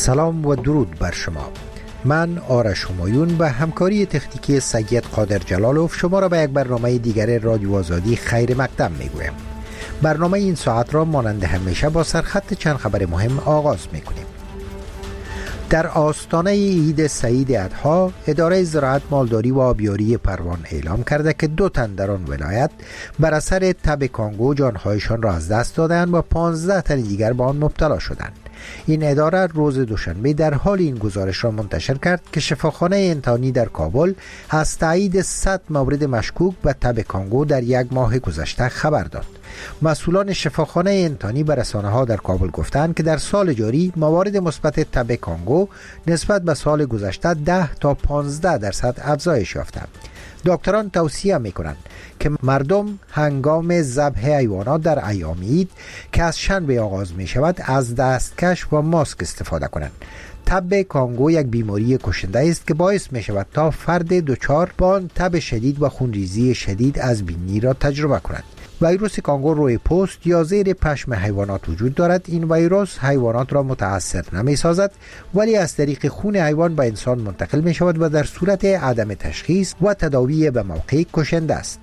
سلام و درود بر شما. من آرش همایون به همکاری تکنیکی سید قادر جلالوف شما را به یک برنامه دیگر رادیو آزادی خیر مقدم میگویم. برنامه این ساعت را مانند همیشه با سرخط چند خبر مهم آغاز میکنیم. در آستانه عید سعید اضحی، اداره زراعت، مالداری و آبیاری پروان اعلام کرده که 2 تن در آن ولایت بر اثر تب کانگو جانهایشان را از دست دادند و 15 تن دیگر به آن مبتلا شدند. این اداره روز دوشنبه در حال این گزارش را منتشر کرد که شفاخانه انتانی در کابل از تایید 100 مورد مشکوک به تب کانگو در 1 ماه گذشته خبر داد. مسئولان شفاخانه انتانی به رسانه‌ها در کابل گفتند که در سال جاری موارد مثبت تب کانگو نسبت به سال گذشته 10 تا 15% افزایش یافته. دکتران توصیه می‌کنند که مردم هنگام ذبح حیوانات در ایام عید که از شنبه آغاز می‌شود از دستکش و ماسک استفاده کنند. تب کانگو یک بیماری کشنده است که باعث می‌شود تا فرد دچار با آن تب شدید و خونریزی شدید از بینی را تجربه کند. ویروس کانگو روی پوست یا زیر پشم حیوانات وجود دارد. این ویروس حیوانات را متاثر نمی‌سازد ولی از طریق خون حیوان به انسان منتقل می‌شود و در صورت عدم تشخیص و تداوی به موقع کشنده است.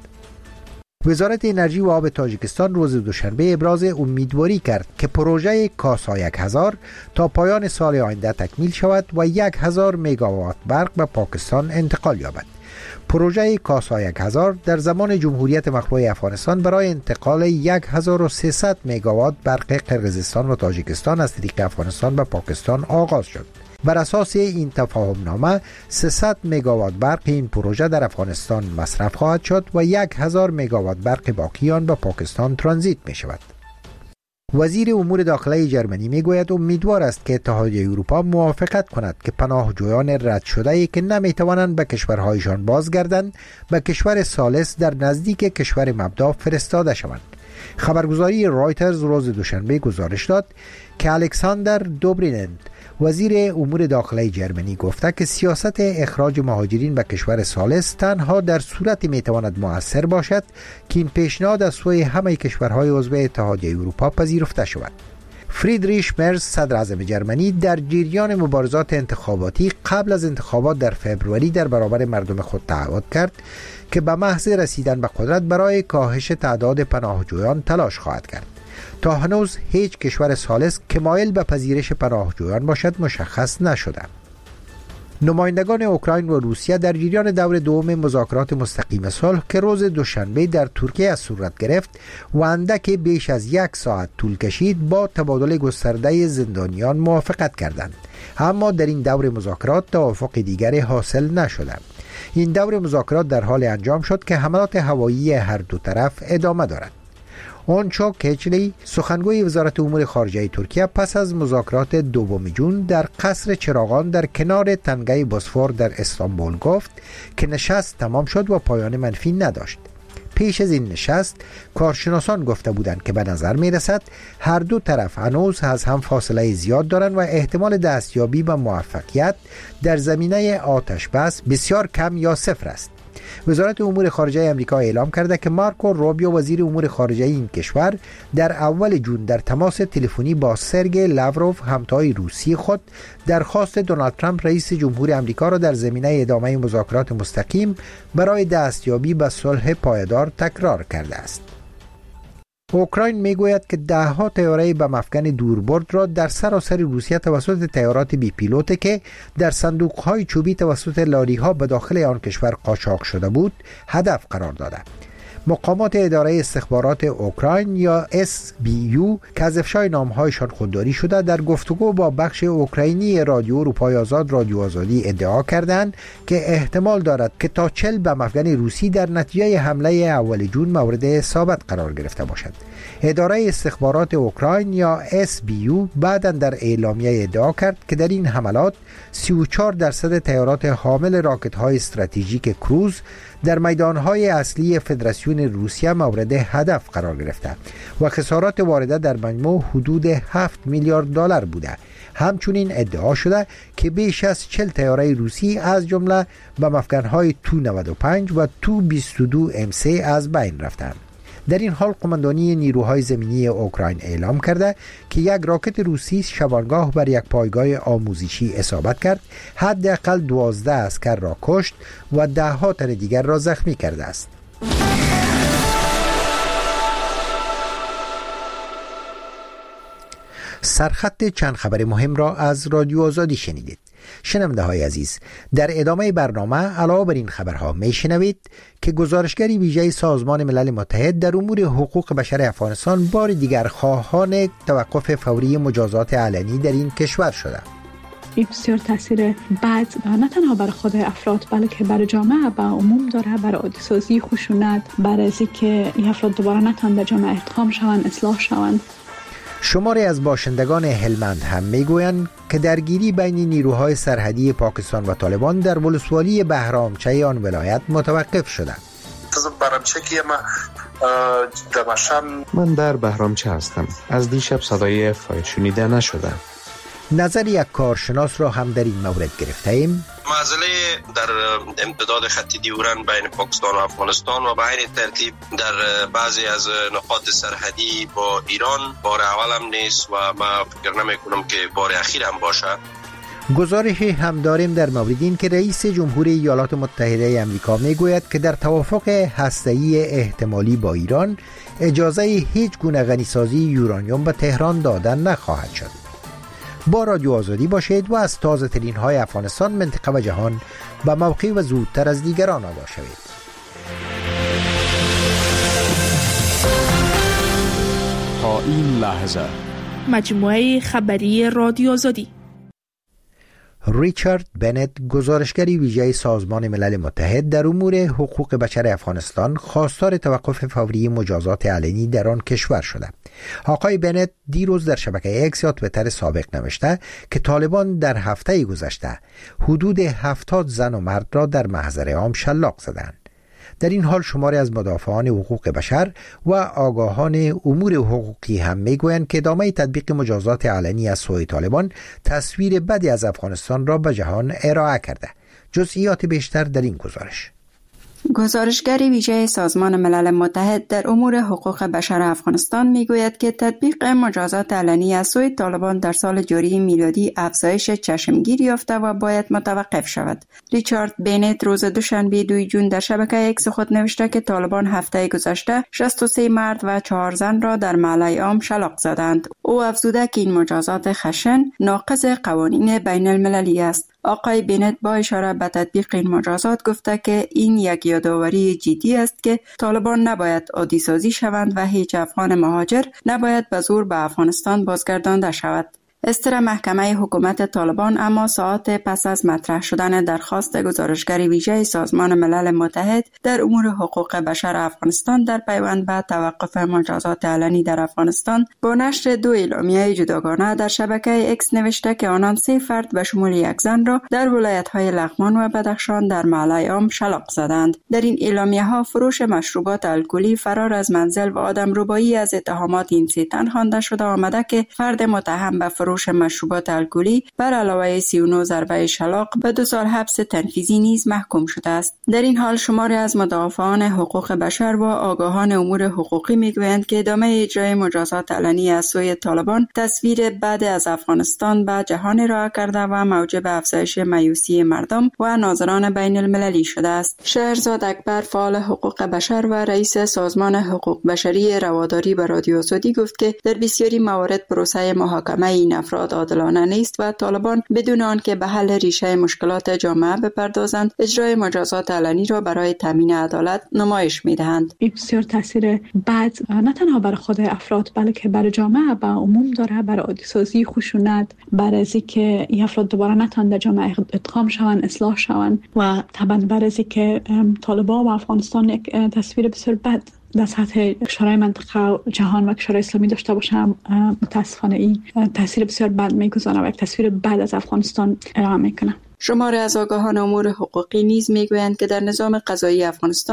وزارت انرژی و آب تاجیکستان روز دوشنبه ابراز امیدواری کرد که پروژه کاسا 1000 تا پایان سال آینده تکمیل شود و 1000 مگاوات برق به پاکستان انتقال یابد. پروژه کاسا 1000 در زمان جمهوریت مخلوع افغانستان برای انتقال 1300 مگاوات برق قرقیزستان و تاجیکستان از طریق افغانستان به پاکستان آغاز شد. بر اساس این تفاهم نامه 300 مگاوات برق این پروژه در افغانستان مصرف خواهد شد و 1000 مگاوات برق باقی آن به پاکستان ترانزیت می شود. وزیر امور داخلی جرمنی میگوید امیدوار است که اتحادیه اروپا موافقت کند که پناهجویان رد شده‌ای که نمیتوانند به کشورهایشان بازگردند به کشور ثالث در نزدیک کشور مبدا فرستاده شوند. خبرگزاری رایترز روز دوشنبه گزارش داد که الکساندر دوبرینند وزیر امور داخلی جرمنی گفته که سیاست اخراج مهاجرین به کشور ثالث تنها در صورتی میتواند مؤثر باشد که این پیشنهاد از سوی همه کشورهای عضو اتحادیه اروپا پذیرفته شود. فریدریش مرز صدر اعظم جرمنی در جریان مبارزات انتخاباتی قبل از انتخابات در فوریه در برابر مردم خود تعهد کرد که به محض رسیدن به قدرت برای کاهش تعداد پناهجویان تلاش خواهد کرد. تا هنوز هیچ کشور ثالث که مایل به پذیرش پناهجویان باشد مشخص نشده. نمایندگان اوکراین و روسیه در جریان دور دوم مذاکرات مستقیم صلح که روز دوشنبه در ترکیه صورت گرفت و اندکی بیش از 1 ساعت طول کشید با تبادل گسترده زندانیان موافقت کردند، اما در این دور مذاکرات توافق دیگری حاصل نشده. این دور مذاکرات در حال انجام شد که حملات هوایی هر دو طرف ادامه دارد. اونچو کچلی سخنگوی وزارت امور خارجه ترکیه پس از مذاکرات 2 جون در قصر چراغان در کنار تنگه بوسفور در استانبول گفت که نشست تمام شد و پایان منفی نداشت. پیش از این نشست کارشناسان گفته بودند که به نظر می رسد هر دو طرف هنوز از هم فاصله زیاد دارند و احتمال دستیابی به موفقیت در زمینه آتش بس بسیار کم یا صفر است. وزارت امور خارجه آمریکا اعلام کرده که مارکو روبیو وزیر امور خارجه این کشور در اول جون در تماس تلفنی با سرگئی لاوروف همتای روسی خود درخواست دونالد ترامپ رئیس جمهور آمریکا را در زمینه ادامه مذاکرات مستقیم برای دستیابی به صلح پایدار تکرار کرده است. اوکراین میگوید که 10 طیاره بم افکن دوربرد را در سراسر روسیه توسط طیارات بی پیلوت که در صندوق‌های چوبی توسط لاری‌ها به داخل آن کشور قاچاق شده بود هدف قرار داده. مقامات اداره استخبارات اوکراین یا SBU که از افشای نامهایشان خودداری شده در گفتگو با بخش اوکراینی رادیو اروپای آزاد رادیو آزادی ادعا کردند که احتمال دارد که تا 40 بم افکن روسی در نتیجه حمله اول جون مورد اصابت قرار گرفته باشد. اداره استخبارات اوکراین یا SBU بعداً در اعلامیه ادعا کرد که در این حملات 34% طیارات حامل راکت‌های استراتژیک کروز در میدانهای اصلی فدراسیون روسیه مورد هدف قرار گرفته و خسارات وارده در مجموع حدود 7 میلیارد دلار بوده. همچنین ادعا شده که بیش از 40 طیاره روسی از جمله بم افکن‌های تو 95 و تو 22 MC از بین رفتند. در این حال قماندانی نیروهای زمینی اوکراین اعلام کرده که یک راکت روسی شبانگاه بر یک پایگاه آموزشی اصابت کرد، حداقل 12 عسکر را کشت و ده‌ها تن دیگر را زخمی کرده است. سرخط چند خبر مهم را از رادیو آزادی شنیدید. شنونده های عزیز، در ادامه برنامه علاوه بر این خبرها می شنوید که گزارشگری ویژه سازمان ملل متحد در امور حقوق بشر افغانستان بار دیگر خواهان توقف فوری مجازات علنی در این کشور شده. این بسیار تاثیر بد نه تنها بر خود افراد بلکه بر جامعه به عموم داره، بر عادی سازی خشونت، بر ازی که این افراد دوباره نتوان در جامعه ادغام شوند، اصلاح شوند. شماری از باشندگان هلمند هم میگویند که درگیری بین نیروهای سرحدی پاکستان و طالبان در ولسوالی بهرامچه آن ولایت متوقف شده. من در بهرامچه هستم. از دیشب صدای فایر شنیده نشده. نظر یک کارشناس را هم در این مورد گرفته ایم. معضله در امتداد خط دیورن بین پاکستان و افغانستان و به این ترتیب در بعضی از نقاط سرحدی با ایران بار اول هم نیست و ما فکر نمی کنم که بار اخیر هم باشه. گزارش هم داریم در مورد این که رئیس جمهور ایالات متحده آمریکا میگوید که در توافق هسته‌ای احتمالی با ایران اجازه هیچ گونه غنیسازی یورانیوم به تهران دادن نخواهد شد. با رادیو آزادی باشید و از تازه ترین های افغانستان، منطقه و جهان به موقع و زودتر از دیگران آگاه شوید. تا این لحظه مجموعه خبری رادیو آزادی. ریچارد بنت، گزارشگری ویژه سازمان ملل متحد در امور حقوق بشر افغانستان، خواستار توقف فوری مجازات علنی در آن کشور شده. آقای بنت دیروز در شبکه اکس یا توییتر سابق نوشته که طالبان در هفته گذشته حدود 70 زن و مرد را در محضر عام شلاق زدند. در این حال شماری از مدافعان حقوق بشر و آگاهان امور حقوقی هم میگویند که ادامه تطبیق مجازات علنی از سوی طالبان تصویر بدی از افغانستان را به جهان ارائه کرده. جزئیات بیشتر در این گزارش. گزارشگری ویژه سازمان ملل متحد در امور حقوق بشر افغانستان میگوید که تطبیق مجازات علنی از سوی طالبان در سال جاری میلادی افزایش چشمگیر یافته و باید متوقف شود. ریچارد بنت روز دوشنبه 2 جون در شبکه اکس خود نوشته که طالبان هفته گذشته 63 مرد و 4 زن را در محله عام شلاق زدند. او افزوده که این مجازات خشن ناقض قوانین بین المللی است. آقای بنت با اشاره به تطبیق این مجازات گفته که این یک یادآوری جدی است که طالبان نباید عادی سازی شوند و هیچ افغان مهاجر نباید به زور به افغانستان بازگردانده شود. استر محکمه حکومت طالبان اما ساعات پس از مطرح شدن درخواست گزارشگری ویژه سازمان ملل متحد در امور حقوق بشر افغانستان در پیوند به توقف مجازات علنی در افغانستان با نشر 2 اعلامیه جداگانه در شبکه اکس نوشته که آنان 3 فرد به شمول 1 زن را در ولایت‌های لغمان و بدخشان در محله عام شلاق زدند. در این اعلامیه‌ها فروش مشروبات الکلی، فرار از منزل و آدمربایی از اتهامات این 3 تن خوانده شده آمده که فرد متهم به فروش مشروبات الکلی بر علاوه 39 ضربه شلاق به 2 سال حبس تنفیذی نیز محکوم شده است. در این حال شماری از مدافعان حقوق بشر و آگاهان امور حقوقی میگویند که ادامه اجرای مجازات علنی از سوی طالبان تصویر بد از افغانستان به جهان ارائه کرده و موجب افزایش مایوسی مردم و ناظران بین المللی شده است. شهرزاد اکبر، فعال حقوق بشر و رئیس سازمان حقوق بشری رواداری به رادیو آزادی گفت که در بسیاری موارد پروسه محاکمه این افراد عادلانه نیست و طالبان بدون آنکه به حل ریشه مشکلات جامعه بپردازند اجرای مجازات علنی را برای تامین عدالت نمایش می‌دهند. این بسیار تاثیر بد نه تنها بر خود افراد بلکه بر جامعه به عموم داره، بر عادی سازی خشونت، بر ازی که این افراد دوباره نتوان در جامعه ادغام شوند، اصلاح شوند و طبعا بر ازی که طالبان و افغانستان یک تصویر بسیار بد در سطح کشورهای منطقه و جهان و کشورهای اسلامی داشته باشم. متاسفانه این تاثیر بسیار بد میگذاره و یک تصویر بد از افغانستان ارائه میکنه. شماری از آگاهان امور حقوقی نیز میگویند که در نظام قضایی افغانستان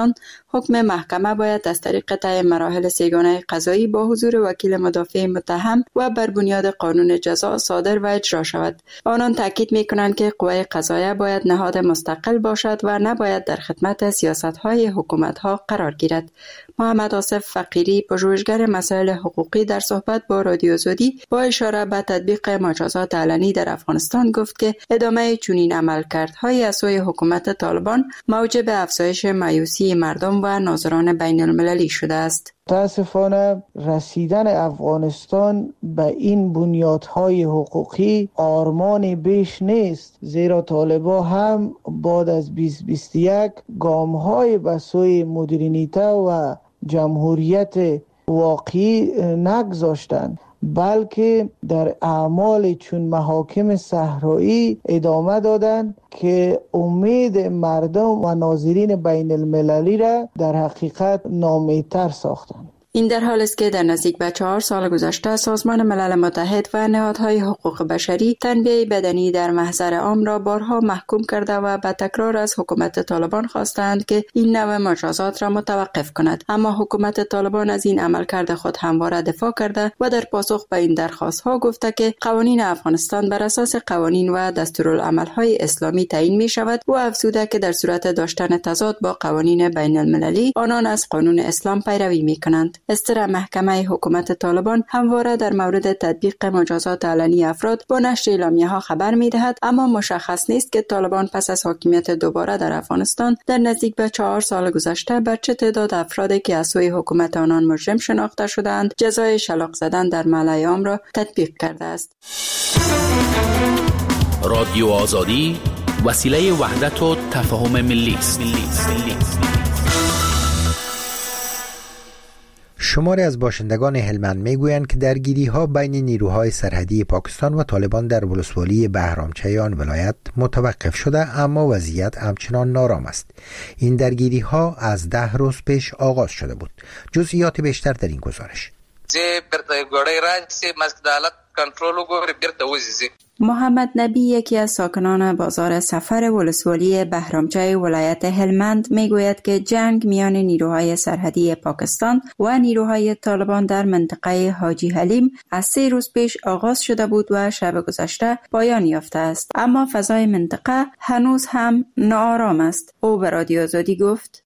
حکم محکمه باید از طریق طی مراحل سگانه قضایی با حضور وکیل مدافع متهم و بر بنیاد قانون جزا صادر و اجرا شود. آنان تاکید می‌کنند که قوه قضاییه باید نهاد مستقل باشد و نباید در خدمت سیاست‌های حکومت‌ها قرار گیرد. محمد آصف فقیری، پژوهشگر مسائل حقوقی، در صحبت با رادیو آزادی با اشاره به تطبیق مجازات علنی در افغانستان گفت که ادامه چنین عملکردهای از سوی حکومت طالبان موجب افزایش مایوسی مردم و ناظران بین المللی شده است. متاسفانه رسیدن افغانستان به این بنیادهای حقوقی آرمان بیش نیست، زیرا طالبان هم بعد از 2021 گام‌های به سوی مدرنیته و جمهوریت واقعی نگذاشتند، بلکه در اعمال چون محاکم صحرایی ادامه دادند که امید مردم و ناظرین بین المللی را در حقیقت ناامیدتر ساختند. این در حالی است که در نزدیک به 4 سال گذشته سازمان ملل متحد و نهادهای حقوق بشری تنبیه بدنی در محضر عام را بارها محکوم کرده و به تکرار از حکومت طالبان خواستند که این نوع مجازات را متوقف کند، اما حکومت طالبان از این عملکرد خود همواره دفاع کرده و در پاسخ به این درخواست‌ها گفته که قوانین افغانستان بر اساس قوانین و دستورالعمل‌های اسلامی تعیین می‌شود و افزوده که در صورت داشتن تضاد با قوانین بین المللی آنان از قانون اسلام پیروی می‌کنند. استر محکمه حکومت طالبان همواره در مورد تطبیق مجازات علنی افراد با نشر اعلامیه‌ها خبر می‌دهد، اما مشخص نیست که طالبان پس از حاکمیت دوباره در افغانستان در نزدیک به 4 سال گذشته بر چه تعداد افرادی که از سوی حکومت آنان مجرم شناخته شدند جزای شلاق زدن در ملأ عام را تطبیق کرده است. رادیو آزادی وسیله وحدت و تفاهم ملی است. شماری از باشندگان هلمند میگویند که درگیری‌ها بین نیروهای سرحدی پاکستان و طالبان در ولسوالی بهرامچه آن ولایت متوقف شده، اما وضعیت همچنان نارام است. این درگیری‌ها از 10 روز پیش آغاز شده بود. جزئیات بیشتر در این گزارش. محمد نبی، یکی از ساکنان بازار سفر ولسوالی بهرامچه ولایت هلمند، میگوید که جنگ میان نیروهای سرحدی پاکستان و نیروهای طالبان در منطقه حاجی حلیم از 3 روز پیش آغاز شده بود و شب گذشته پایان یافته است، اما فضای منطقه هنوز هم ناآرام است. او به رادیو آزادی گفت: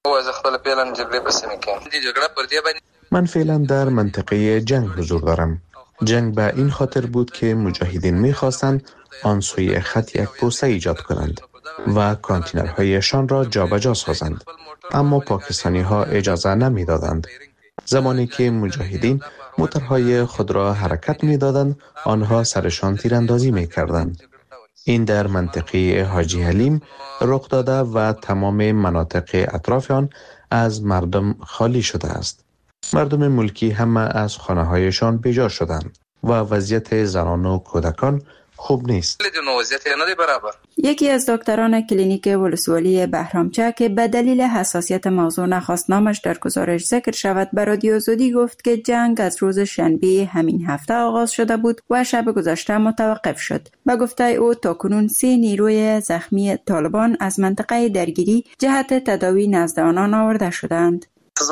من فعلا در منطقه جنگ حضور دارم. جنگ به این خاطر بود که مجاهدین می‌خواستند آن سوی خط یک پوسته ایجاد کنند و کانتینرهایشان را جابجا سازند، اما پاکستانی‌ها اجازه نمی‌دادند. زمانی که مجاهدین موتورهای خود را حرکت می‌دادند، آنها سرشان تیراندازی می‌کردند. این در منطقه حاجی حلیم رخ داده و تمام مناطق اطراف آن از مردم خالی شده است. مردم ملکی همه از خانه‌هایشان بیجا شدند و وضعیت زنان و کودکان خوب نیست. یکی از دکتران کلینیک ولسوالی بهرامچه که به دلیل حساسیت موضوع نخواست نامش در گزارش ذکر شود، به رادیو آزادی گفت که جنگ از روز شنبه همین هفته آغاز شده بود و شب گذشته متوقف شد. به گفته او تاکنون 3 نیروی زخمی طالبان از منطقه درگیری جهت تداوی نزد آنان آورده شدند.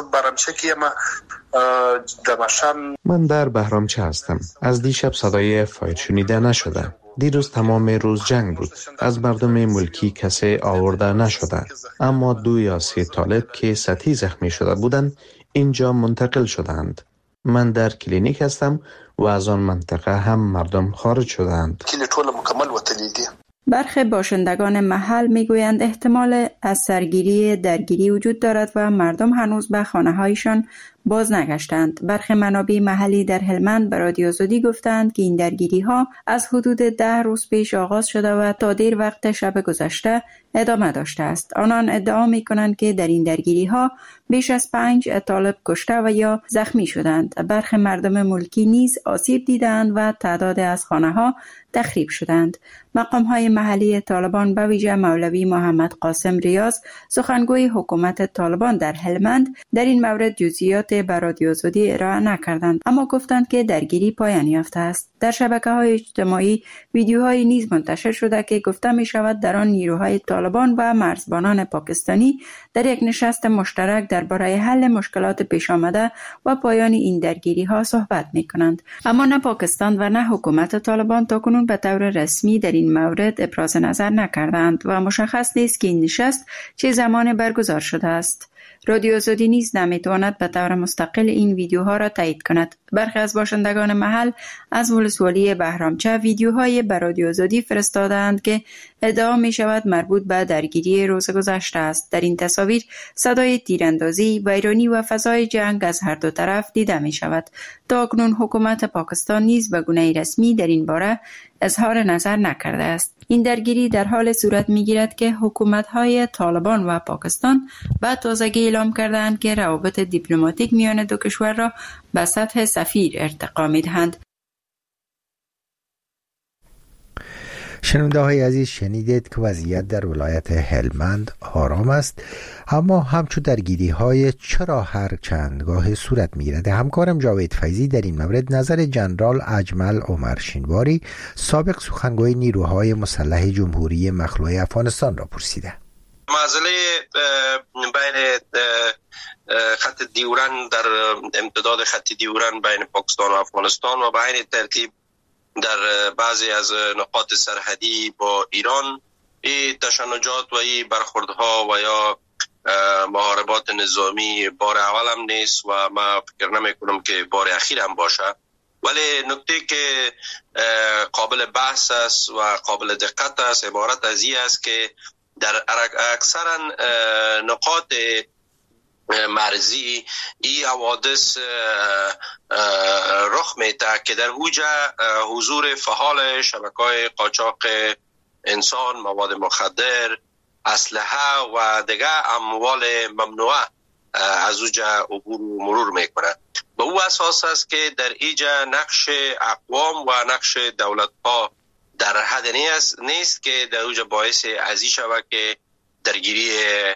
من در بهرامچه هستم. از دیشب صدای فایر شنیده نشده. دیروز تمام روز جنگ بود. از مردم ملکی کسی آورده نشده، اما 2 یا 3 طالب که سطحی زخمی شده بودند اینجا منتقل شدند. من در کلینیک هستم و از آن منطقه هم مردم خارج شدند. برخی باشندگان محل میگویند احتمال از سرگیری درگیری وجود دارد و مردم هنوز به خانه‌هایشان باز نگشتند. برخی منابع محلی در هلمند به رادیو آزادی گفتند که این درگیری‌ها از حدود 10 روز پیش آغاز شده و تا دیر وقت شب گذشته ادامه داشته است. آنان ادعا می‌کنند که در این درگیری‌ها بیش از 5 طالب کشته و یا زخمی شدند. برخی مردم ملکی نیز آسیب دیدند و تعداد از خانه‌ها تخریب شدند. مقام‌های محلی طالبان به ویژه مولوی محمد قاسم ریاض، سخنگوی حکومت طالبان در هلمند، در این مورد جزئیات نکته به رادیو آزادی ارائه نکردند، اما گفتند که درگیری پایان یافته است. در شبکه‌های اجتماعی ویدیوهایی نیز منتشر شده که گفته می شود در آن نیروهای طالبان و مرزبانان پاکستانی در یک نشست مشترک درباره حل مشکلات پیش آمده و پایان این درگیری ها صحبت می کنند. اما نه پاکستان و نه حکومت طالبان تاکنون به طور رسمی در این مورد ابراز نظر نکردند و مشخص نیست که این نشست چه زمان برگزار شده است. رادیو آزادی نیز نمیتواند به طور مستقل این ویدیوها را تایید کند. برخی از باشندگان محل از ولسوالی بهرامچه ویدیوهای به رادیو آزادی فرستادند که ادعا می شود مربوط به درگیری روز گذشته است. در این تصاویر صدای تیراندازی، ویرانی و فضای جنگ از هر دو طرف دیده می شود. تا اکنون حکومت پاکستان نیز به گونه رسمی در این باره اظهار نظر نکرده است. این درگیری در حال صورت می گیرد که حکومت‌های طالبان و پاکستان به تازگی اعلام کردند که روابط دیپلماتیک میان دو کشور را به سطح سفیر ارتقا می دهند. شنونده های عزیز، شنیدید که وضعیت در ولایت هلمند آرام است، اما همچون درگیری های چرا هر چندگاه صورت می‌گیرد. همکارم جاوید فیضی در این مورد نظر جنرال اجمل عمر شینواری، سابق سخنگوی نیروهای مسلح جمهوری مخلوع افغانستان را پرسیده. معضله بین خط دیورن در امتداد خط دیورن بین پاکستان و افغانستان و به این ترتیب در بعضی از نقاط سرحدی با ایران این تشنجات و این برخوردها و یا محاربات نظامی بار اول هم نیست و ما فکر نمی کنم که بار اخیر هم باشه، ولی نکته که قابل بحث است و قابل دقت است عبارت از این است که در اکثرا نقاط مرزی این حوادث رخ میده که در اوجا حضور فعال شبکه‌های قاچاق انسان، مواد مخدر، اسلحه و دیگر اموال ممنوعه از اوجا عبور و مرور میکنه. به او اساس است که در ایجا نقش اقوام و نقش دولت‌ها در حد نیست که در اوجا باعث ازی شود که درگیری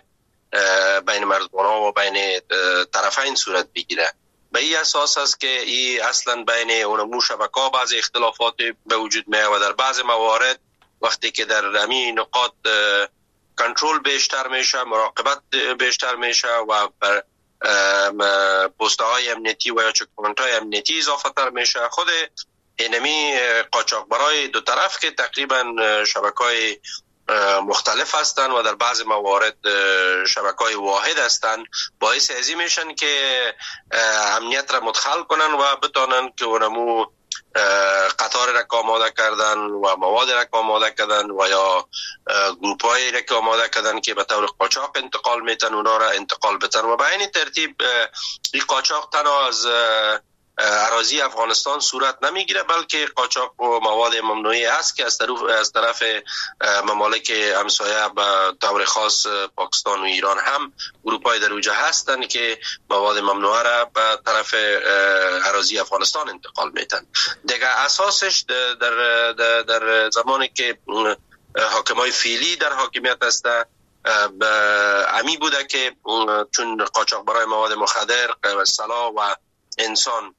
بین مرزبان‌ها و بین طرفین صورت بگیره. به این اساس است که این اصلا بین اونمو شبکه‌ها بعض اختلافات به وجود میاد و در بعض موارد وقتی که در همین نقاط کنترل بیشتر میشه، مراقبت بیشتر میشه و بر پست‌های امنیتی و یا چک‌پوینت‌های امنیتی اضافه تر میشه، خود اینمی قاچاقبرای دو طرف که تقریبا شبکه‌های مختلف هستند و در بعض موارد شبکه‌های واحد هستند، باعث ازی میشن که امنیت را مدخل کنن و بتونن که اونمو قطار را آماده کردن و مواد را آماده کردن و یا گروپ‌های را آماده کردن که به طور قاچاق انتقال میتن اونا را انتقال بتن و به این ترتیب این قاچاق تنها از اراضی افغانستان صورت نمیگیره بلکه قاچاق و مواد ممنوعی است که از طرف ممالک همسایه به طور خاص پاکستان و ایران هم گروپ‌های در اوجه هستند که مواد ممنوعه را به طرف اراضی افغانستان انتقال میتن. دیگه اساسش در زمانی که حاکمای فعلی در حاکمیت هسته امی بوده که چون قاچاق برای مواد مخدر، سلاح و انسان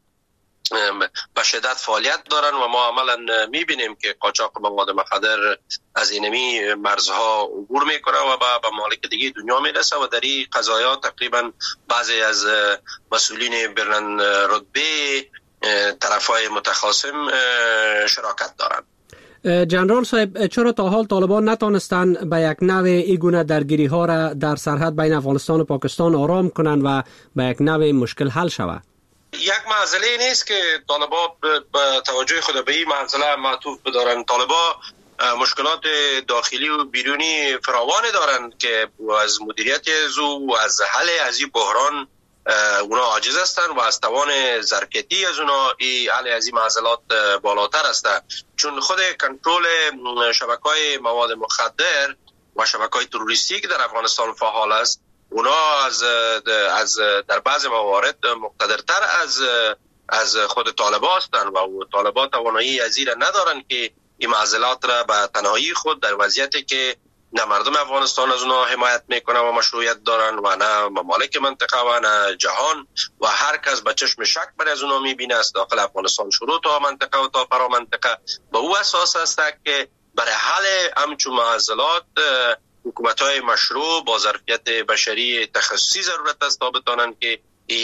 به شدت فعالیت دارن و ما عملا میبینیم که قاچاق مواد مخدر از اینمی مرزها عبور میکنه و به ممالک دیگه دنیا میرسه و در این قضایا تقریبا بعضی از مسئولین بلند رتبه طرفای متخاصم شراکت دارن. جنرال صاحب، چرا تا حال طالبان نتانستند به یک نوع این گونه درگیری ها را در سرحد بین افغانستان و پاکستان آرام کنند و به یک نوع مشکل حل شود؟ یک معضله نیست که طالبان به توجه خود به این معضله معطوف بدارن. طالبان مشکلات داخلی و بیرونی فراوان دارن که از مدیریت و از حل از این بحران اونا عاجز هستند و از توان ظرفیتی از اونا حل از این معضلات بالاتر هستند، چون خود کنترل شبکه‌های مواد مخدر و شبکه‌های تروریستی که در افغانستان فعال است اونا از در بعض موارد مقتدرتر از خود طالبان هستند و طالبان توانایی از این ندارن که این معضلات را به تنهایی خود در وضعیتی که نه مردم افغانستان از اونها حمایت میکنه و مشروعیت دارن و نه ممالک منطقه و نه جهان و هر کس به چشم شک بر از اونها میبینه است داخل افغانستان شروع تا منطقه و تا فرا منطقه به او اساس است که برای حل همچون معضلات حکومت‌های مشروع با ظرفیت بشری تخصصی ضرورت است تا بتانند که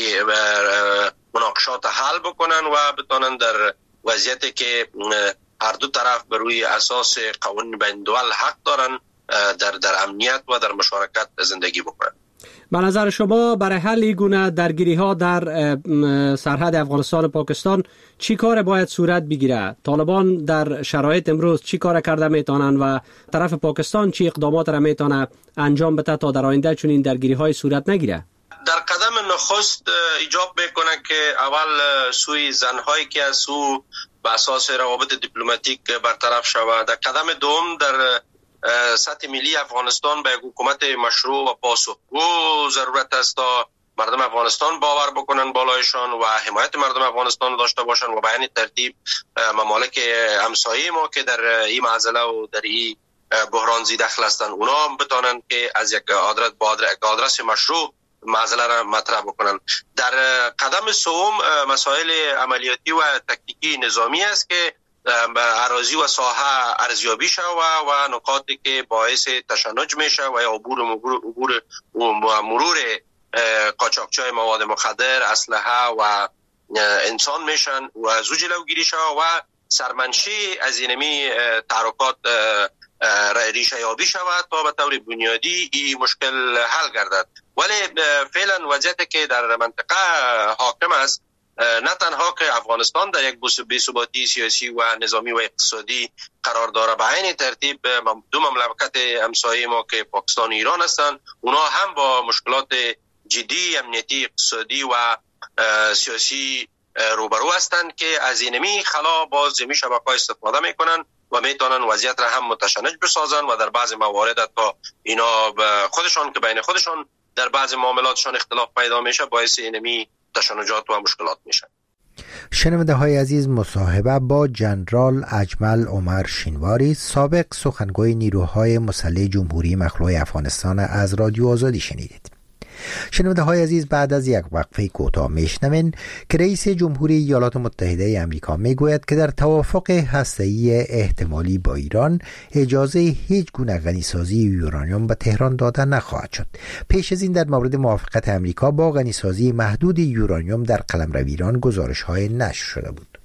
مناقشات حل بکنن و بتانند در وضعیتی که هر دو طرف بر روی اساس قوانین بین الدول حق دارن در امنیت و در مشارکت زندگی بکنن. به نظر شما برای حل این گونه درگیری‌ها در سرحد افغانستان و پاکستان چی کار باید صورت بگیره؟ طالبان در شرایط امروز چی کار کرده میتونن و طرف پاکستان چی اقدامات را میتونه انجام بده تا در آینده چون این درگیری‌های صورت نگیره؟ در قدم نخست ایجاب میکنه که اول سوی زنهایی که از سو به اساس روابط دیپلماتیک برطرف شود. در قدم دوم در سطح ملی افغانستان به حکومت مشروع و پاسخگو ضرورت است تا مردم افغانستان باور بکنن بالایشان و حمایت مردم افغانستان داشته باشن و به این ترتیب ممالک همسایه ما که در این معضله و در این بحران زیر دخل هستند اونا بتونن که از یک آدرس مشروع معضله را مطرح بکنن. در قدم سوم مسائل عملیاتی و تکتیکی نظامی است که اراضی و ساحه ارزیابی شود و نقاطی که باعث تشنج میشه و یا عبور مرور قاچاقچی‌های مواد مخدر، اسلحه و انسان میشن و از او جلوگیری شود و سرمنشی از اینمی تحرکات ریشه یابی شود تا به طور بنیادی این مشکل حل گردد. ولی فعلا وضعیتی که در منطقه حاکم است نه تنها که افغانستان در یک بی‌ثباتی سیاسی و نظامی و اقتصادی قرار داره، به این ترتیب دو مملکت همسایه ما که پاکستان و ایران هستند اونا هم با مشکلات جدی امنیتی، اقتصادی و سیاسی روبرو هستند که از اینمی خلا باز جمعی شبکه‌ها استفاده میکنن و میتونن وضعیت را هم متشنج بسازن و در بعض موارد تا اینا خودشان که بین خودشان در بعض معاملاتشان اختلاف پیدا میشه باعث اینمی تشنجات و مشکلات میشن. شنونده های عزیز، مصاحبه با جنرال اجمل عمر شینواری، سابق سخنگوی نیروهای مسلح جمهوری مخلوع افغانستان از رادیو آزادی شنیدید. شنونده های عزیز، بعد از یک وقفه کوتاه میشنوین که رئیس جمهوری ایالات متحده آمریکا میگوید که در توافق هسته‌ای احتمالی با ایران اجازه هیچ گونه غنیسازی یورانیوم به تهران داده نخواهد شد. پیش از این در مورد موافقت آمریکا با غنیسازی محدود یورانیوم در قلمرو ایران گزارش‌های نشر شده بود.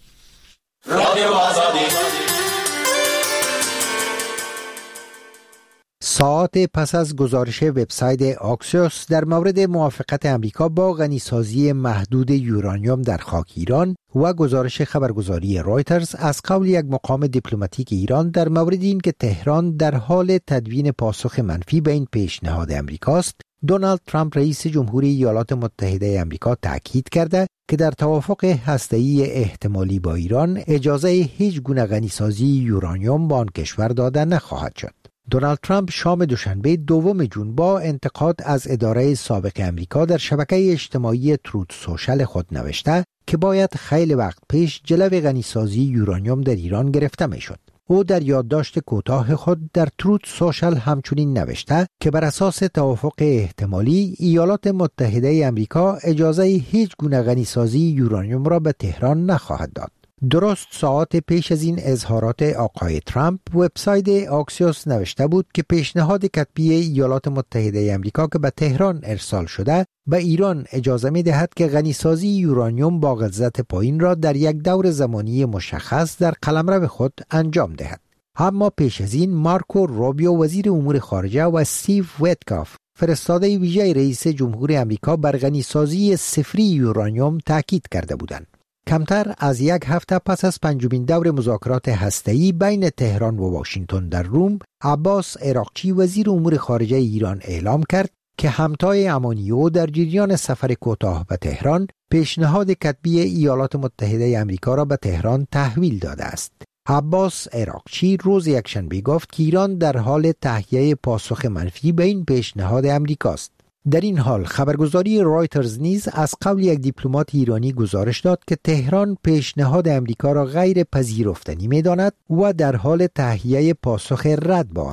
رادیو آزادی ساعات پس از گزارش وبسایت آکسیوس در مورد موافقت امریکا با غنیسازی محدود یورانیوم در خاک ایران و گزارش خبرگزاری رایترز از قول یک مقام دیپلماتیک ایران در مورد این که تهران در حال تدوین پاسخ منفی به این پیشنهاد امریکاست، دونالد ترامپ رئیس جمهوری ایالات متحده آمریکا تاکید کرده که در توافق هسته‌ای احتمالی با ایران اجازه هیچ گونه غنیسازی یورانیوم به آن کشور داده نخواهد شد. دونالد ترامپ شام دوشنبه 2 جون با انتقاد از اداره سابق امریکا در شبکه اجتماعی تروت سوشل خود نوشته که باید خیلی وقت پیش جلو غنیسازی یورانیوم در ایران گرفته میشد. او در یادداشت کوتاه خود در تروت سوشل همچنین نوشته که بر اساس توافق احتمالی ایالات متحده امریکا اجازه هیچ گونه غنیسازی یورانیوم را به تهران نخواهد داد. درست ساعات پیش از این اظهارات آقای ترامپ، وبسایت آکسیوس نوشته بود که پیشنهاد کتبی ایالات متحده آمریکا که به تهران ارسال شده به ایران اجازه می دهد که غنیسازی یورانیوم با غلظت پایین را در یک دور زمانی مشخص در قلمرو خود انجام دهد. اما پیش از این مارکو روبیو وزیر امور خارجه و استیو ویتکاف فرستاده ویژه رئیس جمهور آمریکا بر غنیسازی صفری یورانیوم تاکید کرده بودند. کمتر از یک هفته پس از 5مین دور مذاکرات هسته‌ای بین تهران و واشنگتن در روم، عباس عراقچی وزیر امور خارجه ایران اعلام کرد که همتای امانیو در جریان سفر کوتاه به تهران پیشنهاد کتبی ایالات متحده آمریکا را به تهران تحویل داده است. عباس عراقچی روز یکشنبه گفت که ایران در حال تهیه پاسخ منفی به این پیشنهاد آمریکاست. در این حال خبرگزاری رایترز نیز از قول یک دیپلمات ایرانی گزارش داد که تهران پیشنهاد آمریکا را غیر پذیرفتنی می‌داند و در حال تهیه پاسخ رد به آن است.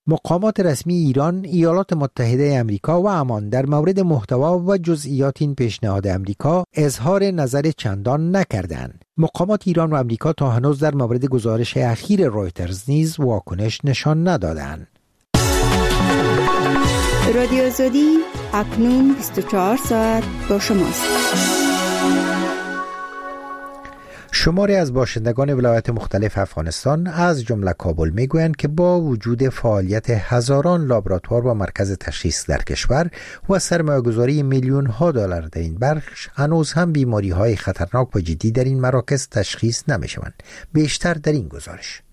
مقامات رسمی ایران، ایالات متحده امریکا و عمان در مورد محتوا و جزئیات این پیشنهاد امریکا اظهار نظر چندان نکردند. مقامات ایران و امریکا تا هنوز در مورد گزارش اخیر رویترز نیز واکنش نشان ندادند. رادیو آزادی اکنون 24 ساعت با شماست. شماری از باشندگان ولایات مختلف افغانستان از جمله کابل میگویند که با وجود فعالیت هزاران لابراتوار و مرکز تشخیص در کشور و سرمایه‌گذاری میلیون ها دلار در این بخش، هنوز هم بیماری های خطرناک و جدی در این مراکز تشخیص نمیشوند. بیشتر در این گزارش.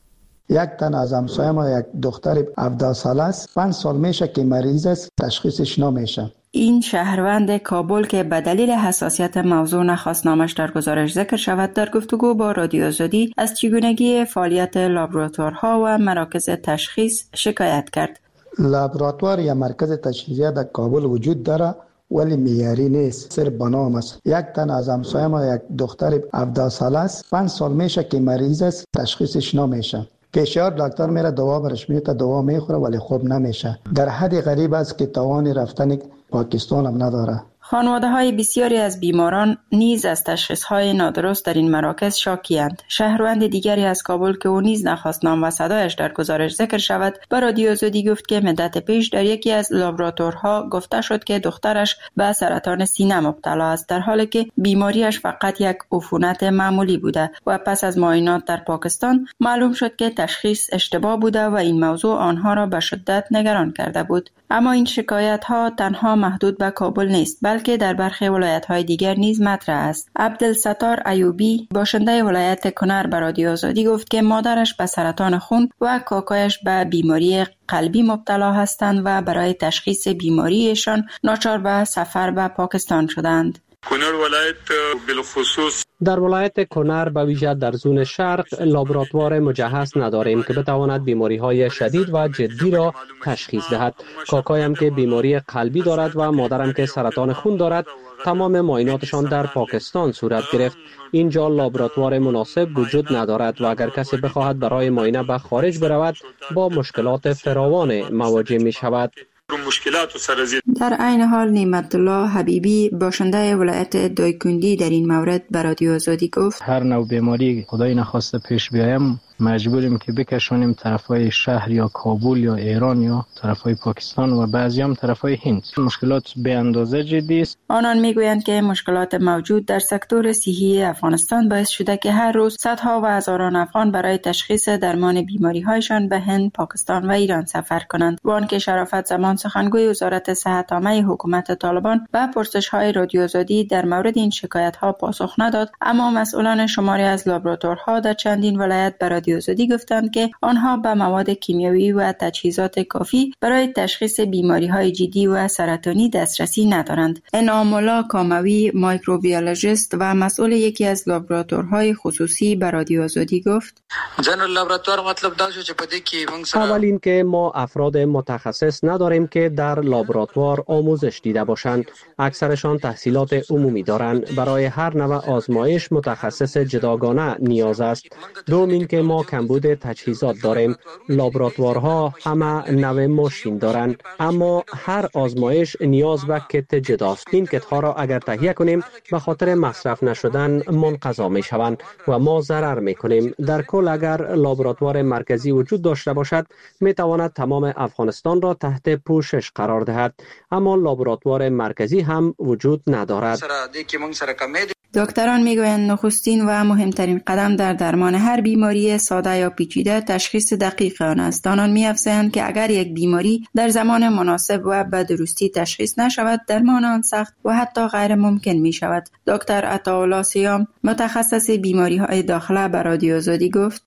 یک تن از همسایه ما یک دختر 17 ساله است، 5 سال میشه که مریض است، تشخیصش نمیشه. این شهروند کابل که به دلیل حساسیت موضوع نخواست نامش در گزارش ذکر شود، در گفتگو با رادیو آزادی از چگونگی فعالیت لابراتوارها و مراکز تشخیص شکایت کرد. لابراتوار یا مرکز تشخیصی در کابل وجود داره ولی معیاری نیست، صرف به نام است. یک تن از همسایه ما یک دختر 17 ساله است، 5 سال میشه که مریض است، تشخیصش نمیشه. پیشیار دکتر میره دوا برش میده، دوا میخوره ولی خوب نمیشه. در حد غریب است که توان رفتن پاکستان هم نداره. خانواده های بسیاری از بیماران نیز از تشخیص های نادرست در این مراکز شاکی‌اند. شهروند دیگری از کابل که او نیز نخواست نام و صدایش در گزارش ذکر شود، با رادیو آزادی گفت که مدت پیش در یکی از لابراتوارها گفته شد که دخترش به سرطان سینه مبتلا است، در حالی که بیماریش فقط یک عفونت معمولی بوده و پس از معاینات در پاکستان معلوم شد که تشخیص اشتباه بوده و این موضوع آنها را به شدت نگران کرده بود. اما این شکایت ها تنها محدود به کابل نیست، بلکه در برخی ولایت های دیگر نیز مطرح است. عبدالستار ایوبی باشنده ولایت کنر به رادیو آزادی گفت که مادرش به سرطان خون و کاکایش به بیماری قلبی مبتلا هستند و برای تشخیص بیماریشان ناچار به سفر به پاکستان شدند. کنر ولایت بالخصوص در ولایت کنر به ویژه در زون شرق لابراتوار مجهز نداریم که بتواند بیماری های شدید و جدی را تشخیص دهد. کاکایم که بیماری قلبی دارد و مادرم که سرطان خون دارد، تمام معایناتشان در پاکستان صورت گرفت. اینجا لابراتوار مناسب وجود ندارد و اگر کسی بخواهد برای معاینه به خارج برود با مشکلات فراوان مواجه می شود. در عین حال نعمت الله حبیبی باشنده ولایت دایکندی در این مورد به رادیو آزادی گفت هر نوع بیماری خدای نخواسته پیش بیایم مجبوریم که بکشونیم طرفای شهر یا کابل یا ایران یا طرفای پاکستان و بعضی هم طرفای هند. مشکلات به اندازه جدی است. آنان میگویند که مشکلات موجود در سکتور صحی افغانستان باعث شده که هر روز صدها و هزاران افغان برای تشخیص درمان بیماری هایشان به هند، پاکستان و ایران سفر کنند. وان که شرافت زمان سخنگوی وزارت صحت عامه حکومت طالبان و پرسش های رادیو آزادی در مورد این شکایت ها پاسخ نداد، اما مسئولان شماری از لابراتوارها در چندین ولایت رادیو آزادی گفتند که آنها به مواد کیمیایی و تجهیزات کافی برای تشخیص بیماری‌های جدی و سرطانی دسترسی ندارند. انعام الله کاموی مایکروبیولوژیست و مسئول یکی از لابراتوارهای خصوصی به رادیو آزادی گفت: اول این که ما افراد متخصص نداریم که در لابراتوار آموزش دیده باشند. اکثرشان تحصیلات عمومی دارند. برای هر نوع آزمایش متخصص جداگانه نیاز است. دوم این که ما کمبود تجهیزات داریم. لابراتوارها همه نوع ماشین دارند، اما هر آزمایش نیاز به کت جداست. این کت ها را اگر تهیه کنیم به خاطر مصرف نشدن منقضا می شوند و ما ضرر می کنیم. در کل اگر لابراتوار مرکزی وجود داشته باشد می تواند تمام افغانستان را تحت پوشش قرار دهد، اما لابراتوار مرکزی هم وجود ندارد. دکتران میگویند نخستین و مهمترین قدم در درمان هر بیماری ساده یا پیچیده تشخیص دقیق آن است. آنان می‌افزایند که اگر یک بیماری در زمان مناسب و به درستی تشخیص نشود، درمان آن سخت و حتی غیر ممکن می شود. دکتر عطاالله سیام متخصص بیماری‌های داخله به رادیو آزادی گفت: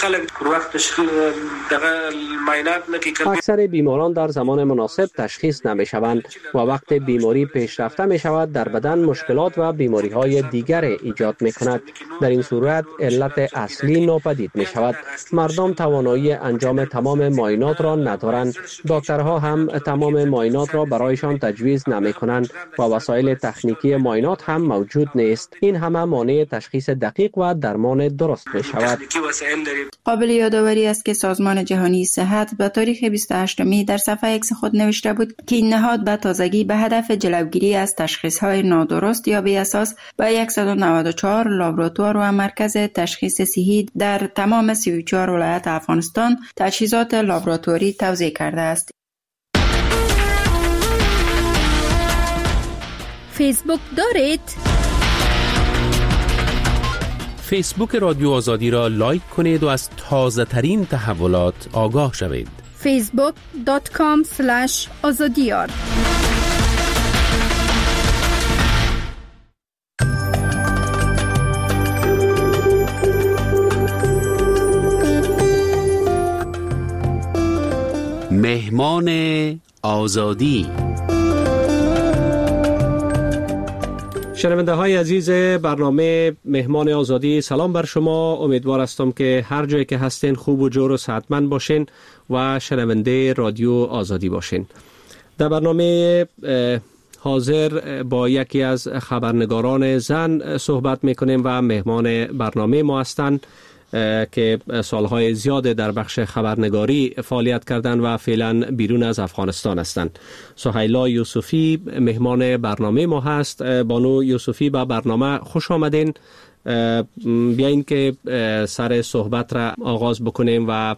اکثر بیماران در زمان مناسب تشخیص نمی‌شوند و وقت بیماری پیشرفته می‌شود در بدن مشکلات و بیماری‌های دیگر ایجاد می کند. در این صورت علت اصلی ناپدید می شود. مردم توانایی انجام تمام معاینات را ندارند. دکترها هم تمام معاینات را برایشان تجویز نمی کنند و وسایل تکنیکی معاینات هم موجود نیست. این همه مانع تشخیص دقیق و درمان درست می شود. قابل یادآوری است که سازمان جهانی صحت به تاریخ 28 می در صفحه ایکس خود نوشته بود که این نهاد به تازگی به هدف جلوگیری از تشخیص‌های نادرست یا بی اساس به 194 لابراتوار و مرکز تشخیص صحی در تمام 34 ولایت افغانستان تجهیزات لابراتوری توزیع کرده است. فیسبوک دارید؟ فیسبوک رادیو آزادی را لایک کنید و از تازه ترین تحولات آگاه شوید. facebook.com/azadiyar مهمان آزادی. شنونده های عزیز برنامه مهمان آزادی، سلام بر شما. امیدوار هستم که هر جایی که هستین خوب و جور و صحتمند باشین و شنونده رادیو آزادی باشین. در برنامه حاضر با یکی از خبرنگاران زن صحبت میکنیم و مهمان برنامه ما هستند که سالهای زیاد در بخش خبرنگاری فعالیت کردن و فعلا بیرون از افغانستان هستند. سهیلا یوسفی مهمان برنامه ما هست. بانو یوسفی به برنامه خوش آمدین. بیاین که سر صحبت را آغاز بکنیم و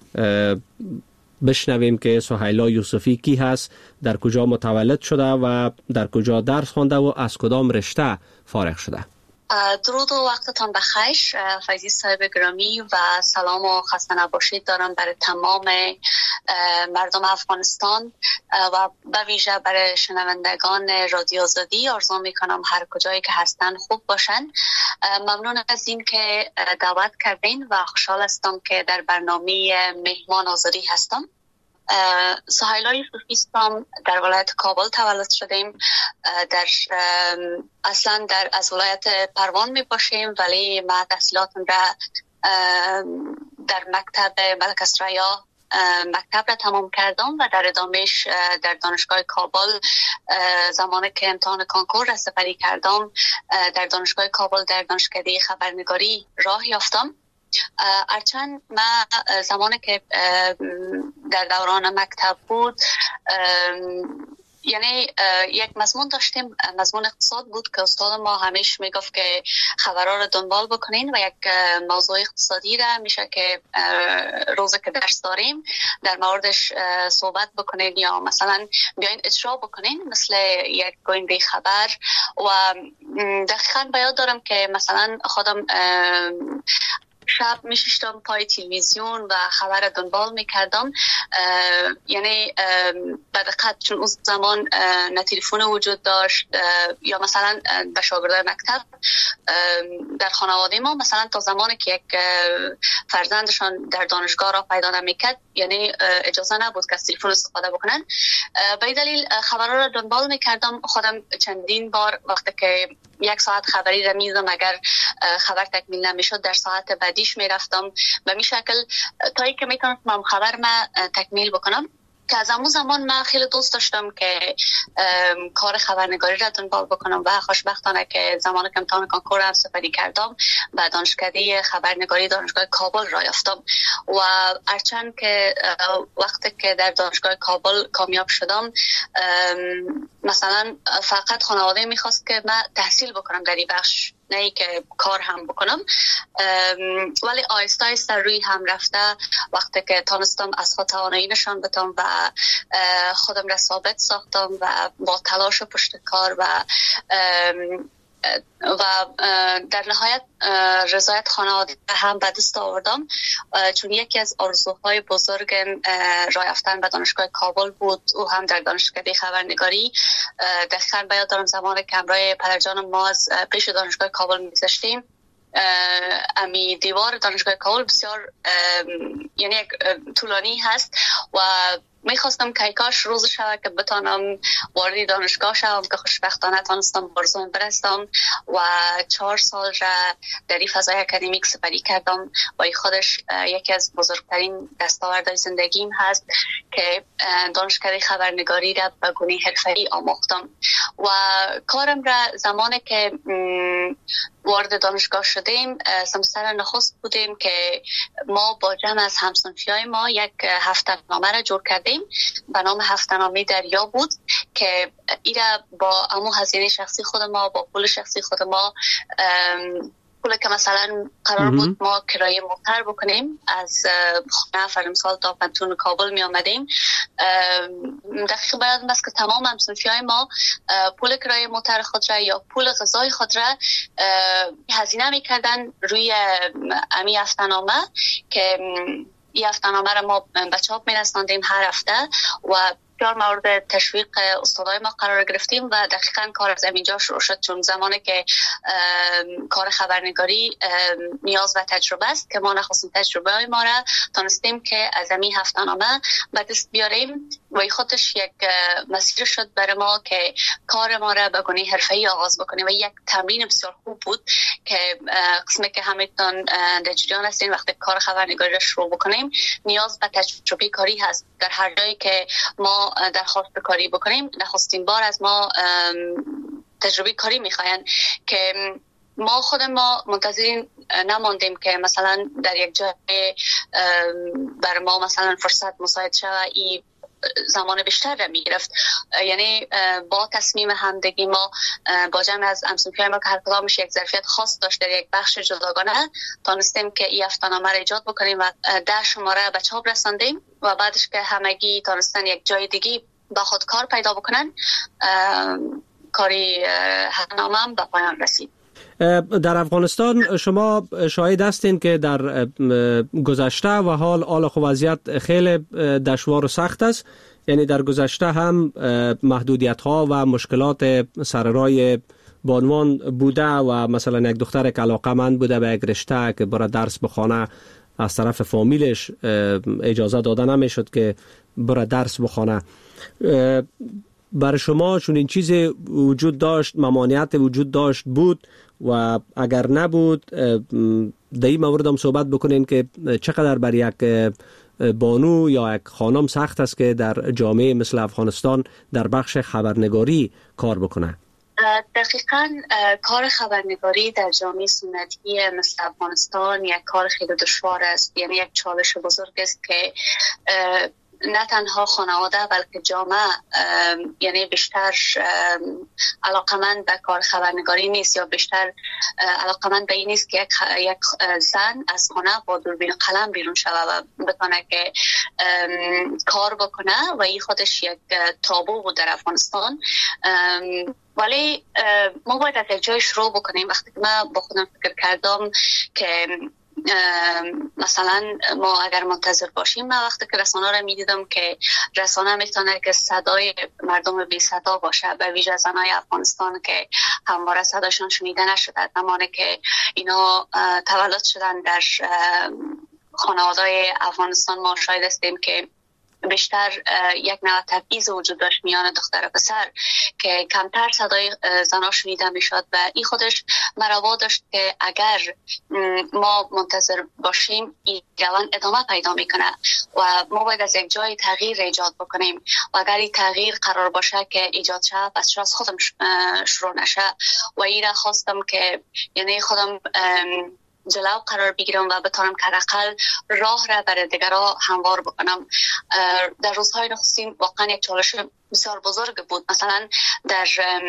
بشنویم که سهیلا یوسفی کی هست، در کجا متولد شده و در کجا درس خوانده و از کدام رشته فارغ شده. درود و وقتتان بخیر فیضی صاحب گرامی و سلام و خسته نباشید دارم برای تمام مردم افغانستان و به ویژه برای شنوندگان رادیو آزادی. آرزو میکنم هر کجایی که هستن خوب باشن. ممنون از این که دعوت کردین و خوشحال هستم که در برنامه مهمان آزادی هستم. سهیلا یوسفی هستم. در ولایت کابل تولد شدیم. اصلا از ولایت پروان می باشیم، ولی ما تحصیلاتم را در مکتب ملک اسریا مکتب را تمام کردم و در ادامهش در دانشگاه کابل زمانی که امتحان کنکور را سپری کردم در دانشگاه کابل در دانشکده خبرنگاری راه یافتم. هرچند من زمانی که در دوران مکتب بود یعنی یک مضمون داشتیم، مضمون اقتصاد بود که استاد ما همیشه میگفت که خبرها رو دنبال بکنین و یک موضوع اقتصادی را میشه که روزی که درس داریم در موردش صحبت بکنین یا مثلا بیاین اجرا بکنین مثل یک گوینده خبر. و دقیقاً به یاد دارم که مثلا خودم شب میشیشتم پای تلویزیون و خبر دنبال میکردم. یعنی به دقت چون اون زمان نه تلفن وجود داشت یا مثلا به شاگردای مکتب در خانواده ما مثلا تا زمانی که یک فرزندشان در دانشگاه را پیدا نمیکرد یعنی اجازه نبود که از تلفن استفاده بکنن. به این دلیل خبرها را دنبال میکردم. خودم چندین بار وقتی که یک ساعت خبری را میدم اگر خبر تکمیل نمیشد در ساعت بعدیش میرفتم به می شکل تایی که میتونم خبر ما تکمیل بکنم. که از همون زمان من خیلی دوست داشتم که کار خبرنگاری را دنبال بکنم و خوشبختانه که زمان که امتحان کنکور هم سپری کردم به دانشکده خبرنگاری دانشگاه کابل را یافتم. و هرچند که وقتی که در دانشگاه کابل کامیاب شدم مثلا فقط خانواده میخواست که من تحصیل بکنم در این بخش، نه ای که کار هم بکنم، ولی آیسته آیسته روی هم رفته وقتی که تانستم از خود توانایی نشان بدم و خودم را ثابت ساختم و با تلاش و پشت کار و در نهایت رضایت خانواده هم به دست آوردم. چون یکی از آرزوهای بزرگم راه یافتن به دانشگاه کابل بود، او هم در دانشکده خبرنگاری. دقیقاً به یاد دارم زمانی که همراه پدرجانم ما از پیش دانشگاه کابل می‌گذشتیم، امی دیوار دانشگاه کابل بسیار یعنی طولانی هست و میخواستم که کاش روز شود که بتانم وارد دانشگاه شوم که خوشبختانه تانستم برزوم برستم و 4 سال را در این فضای اکادمیک سپری کردم و این خودش یکی از بزرگترین دستاوردهای زندگیم هست که دانشکده خبرنگاری را به گونه حرفه‌ای آموختم و کارم را زمانی که وارد دانشگاه شدیم سمستر نخست بودیم که ما با جمع از همصنفیای ما یک هفته‌نامه را جور کردیم به نام هفته‌نامه دریا بود که ایرا با امو هزینه شخصی خود ما با پول شخصی خود ما پول که مثلا قرار بود ما کرایه موتر بکنیم از خانه فرمسال تا پنتون کابل می آمدیم دقیق باید است که تمام همصنفیای ما پول کرایه موتر خود را یا پول غذای خود را هزینه می کردن روی امی هفته‌نامه که این هفته‌نامه را ما به چاپ می رساندیم هر هفته و بسیار مورد تشویق استادای ما قرار گرفتیم و دقیقاً کار از اینجا شروع شد چون زمانی که کار خبرنگاری نیاز و تجربه است که ما نخواستیم تجربه های ما را تانستیم که از این هفته‌نامه به دست بیاریم و این خودش یک مسیر شد برای ما که کار ما را به گونه حرفه‌ای آغاز بکنیم و یک تمرین بسیار خوب بود که قسمی که همتون در جریان هستین وقتی کار خبرنگاری را شروع بکنیم نیاز به تجربه کاری هست در هر جایی که ما درخواست کاری بکنیم نخستین بار از ما تجربه کاری میخواین که ما خود ما منتظرین نماندیم که مثلا در یک جای بر ما مثلا فرصت مساعد شود این زمان بیشتر را میگرفت یعنی با تصمیم همدگی ما با جمع از همصنفیای ما که هر کدامش یک ظرفیت خاص داشت در یک بخش جداگانه تانستیم که این هفته‌نامه را ایجاد بکنیم و 10 شماره به چاپ رساندیم و بعدش که همگی تانستن یک جای دیگه با خود کار پیدا بکنن کاری هفته‌نامه هم به پایان رسید. در افغانستان شما شاهد هستین که در گذشته و حال خو وضعیت خیلی دشوار و سخت است یعنی در گذشته هم محدودیت ها و مشکلات سر راه بانوان بوده و مثلا یک دختر که علاقه‌مند بوده به یک رشته که برای درس بخونه از طرف فامیلش اجازه داده نمیشد که برای درس بخونه. برای شما چون این چیز وجود داشت ممانعت وجود داشت بود و اگر نبود در این مورد هم صحبت بکنین که چقدر بر یک بانو یا یک خانم سخت است که در جامعه مثل افغانستان در بخش خبرنگاری کار بکنه؟ دقیقاً کار خبرنگاری در جامعه سنتی مثل افغانستان یک کار خیلی دشوار است یعنی یک چالش بزرگ است که نه تنها خانواده بلکه جامعه یعنی بیشتر علاقمند به کار خبرنگاری نیست یا بیشتر علاقمند به این نیست که یک زن از خانه با دوربین قلم بیرون شود و بتونه که کار بکنه و این خودش یک تابو بود در افغانستان. ولی ما باید از یک جای شروع بکنیم. وقتی که من با خودم فکر کردم که مثلا ما اگر منتظر باشیم من وقتی که رسانه را میدیدم که رسانه میتونه که صدای مردم بی صدا باشه به ویژه زنای افغانستان که همواره صداشون شنیده نشده زمانی که اینا تولد شدن در خانواده‌های افغانستان ما شاهد هستیم که بیشتر یک نوع تبعیض وجود داشت میان دختر و پسر که کمتر صدای زنا شنیده میشد و این خودش مرا داشت که اگر ما منتظر باشیم این روند ادامه پیدا میکنه و ما باید از یک جای تغییر ایجاد بکنیم و اگر این تغییر قرار باشه که ایجاد شه پس چرا از خودم شروع نشه و این را خواستم که یعنی خودم جلو قرار بگیرم و بتونم که حداقل راه را برای دیگرها هموار بکنم. در روزهای نخستین واقعا یک چالش بسیار بزرگ بود. مثلا در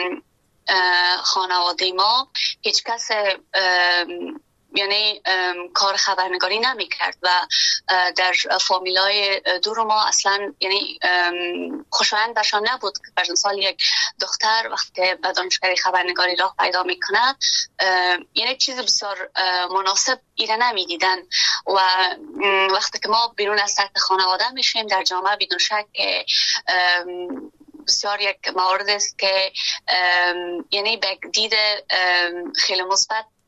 خانواده ما هیچ کس یعنی کار خبرنگاری نمی کرد و در فامیلای دور ما اصلا یعنی خوشایند برشان نبود که بر مثال یک دختر وقتی به دانشکده خبرنگاری راه پیدا میکنه یعنی چیز بسیار مناسب ایره نمی دیدن و وقتی که ما بیرون از سطح خانواده میشیم در جامعه بدون شک بسیار یک مورد است که یعنی به دید خیلی مثبت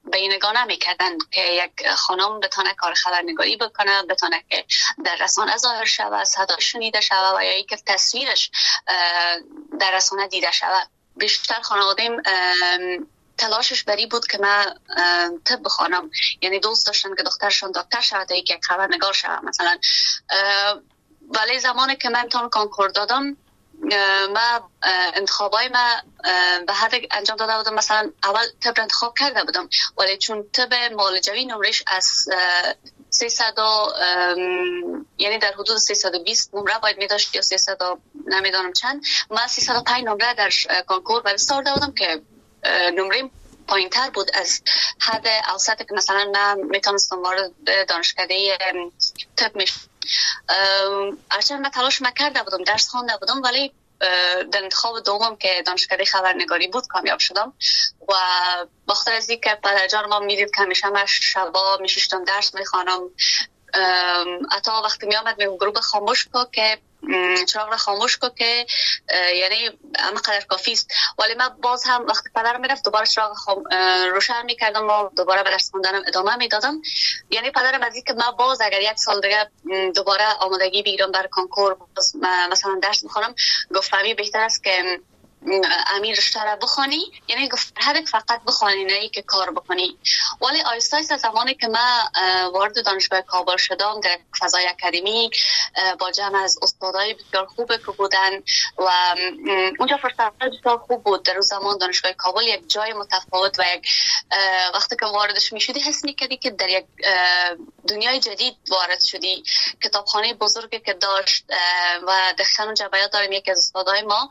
بینگانه میکردن که یک خانم بتونه کار خبرنگاری بکنه، بتونه که در رسانه ظاهر شود، صدا شنیده شود و یا اینکه تصویرش در رسانه دیده شود. بیشتر خانواده‌ام تلاشش بری بود که من طب بخوانم، یعنی دوست داشتن که دخترشون دکتر شود تا اینکه خبرنگار شود مثلا. ولی زمانی که من امتحان کنکور دادم، من انتخابای من به حد انجام داده بودم. مثلا اول طب انتخاب کرده بودم، ولی چون طب معالجوی نمرش از 300 یعنی در حدود 320 نمره باید می داشت یا 300 نمیدانم چند، من 305 نمره در کنکور به دست آورده بودم که نمره پایین تر بود از حد اوسط که مثلا من میتونستم وارد دانشکده طب میشم. هرچند من تلاش کرده بودم، درس خوانده بودم، ولی در انتخاب دوم که دانشکده خبرنگاری بود کامیاب شدم. و بخاطر از اینکه پدرجان ما میدید که همیشه من شبا میشیشتم درس میخوانم، حتی وقتی میامد میگم گروه خاموش کو که چراغ را خاموش کو که یعنی اما قدر کافی است. ولی من باز هم وقتی پدرم میرفت دوباره چراغ روشن میکردم و دوباره به درس خوندنم ادامه میدادم. یعنی پدرم از اینکه من باز اگر یک سال دیگه دوباره آمادگی بگیرم برای کنکور مثلا درس میخونم، گفت فهمی بهتر است که امیر رشته را بخوانی، یعنی گفت هدک فقط بخوانی نه که کار بکنی. ولی آیسته آیسته زمانی که من وارد دانشگاه کابل شدم در فضای اکادمیک با جمع از استادای بسیار خوب که بودن و اونجا فرصت بسیار خوب بود. در اون زمان دانشگاه کابل یک جای متفاوت و یک وقتی که واردش میشدی حس میکردی که در یک دنیای جدید وارد شدی. کتابخانه بزرگی که داشت و دقیقاً اونجا بیاد داریم یکی از استادای ما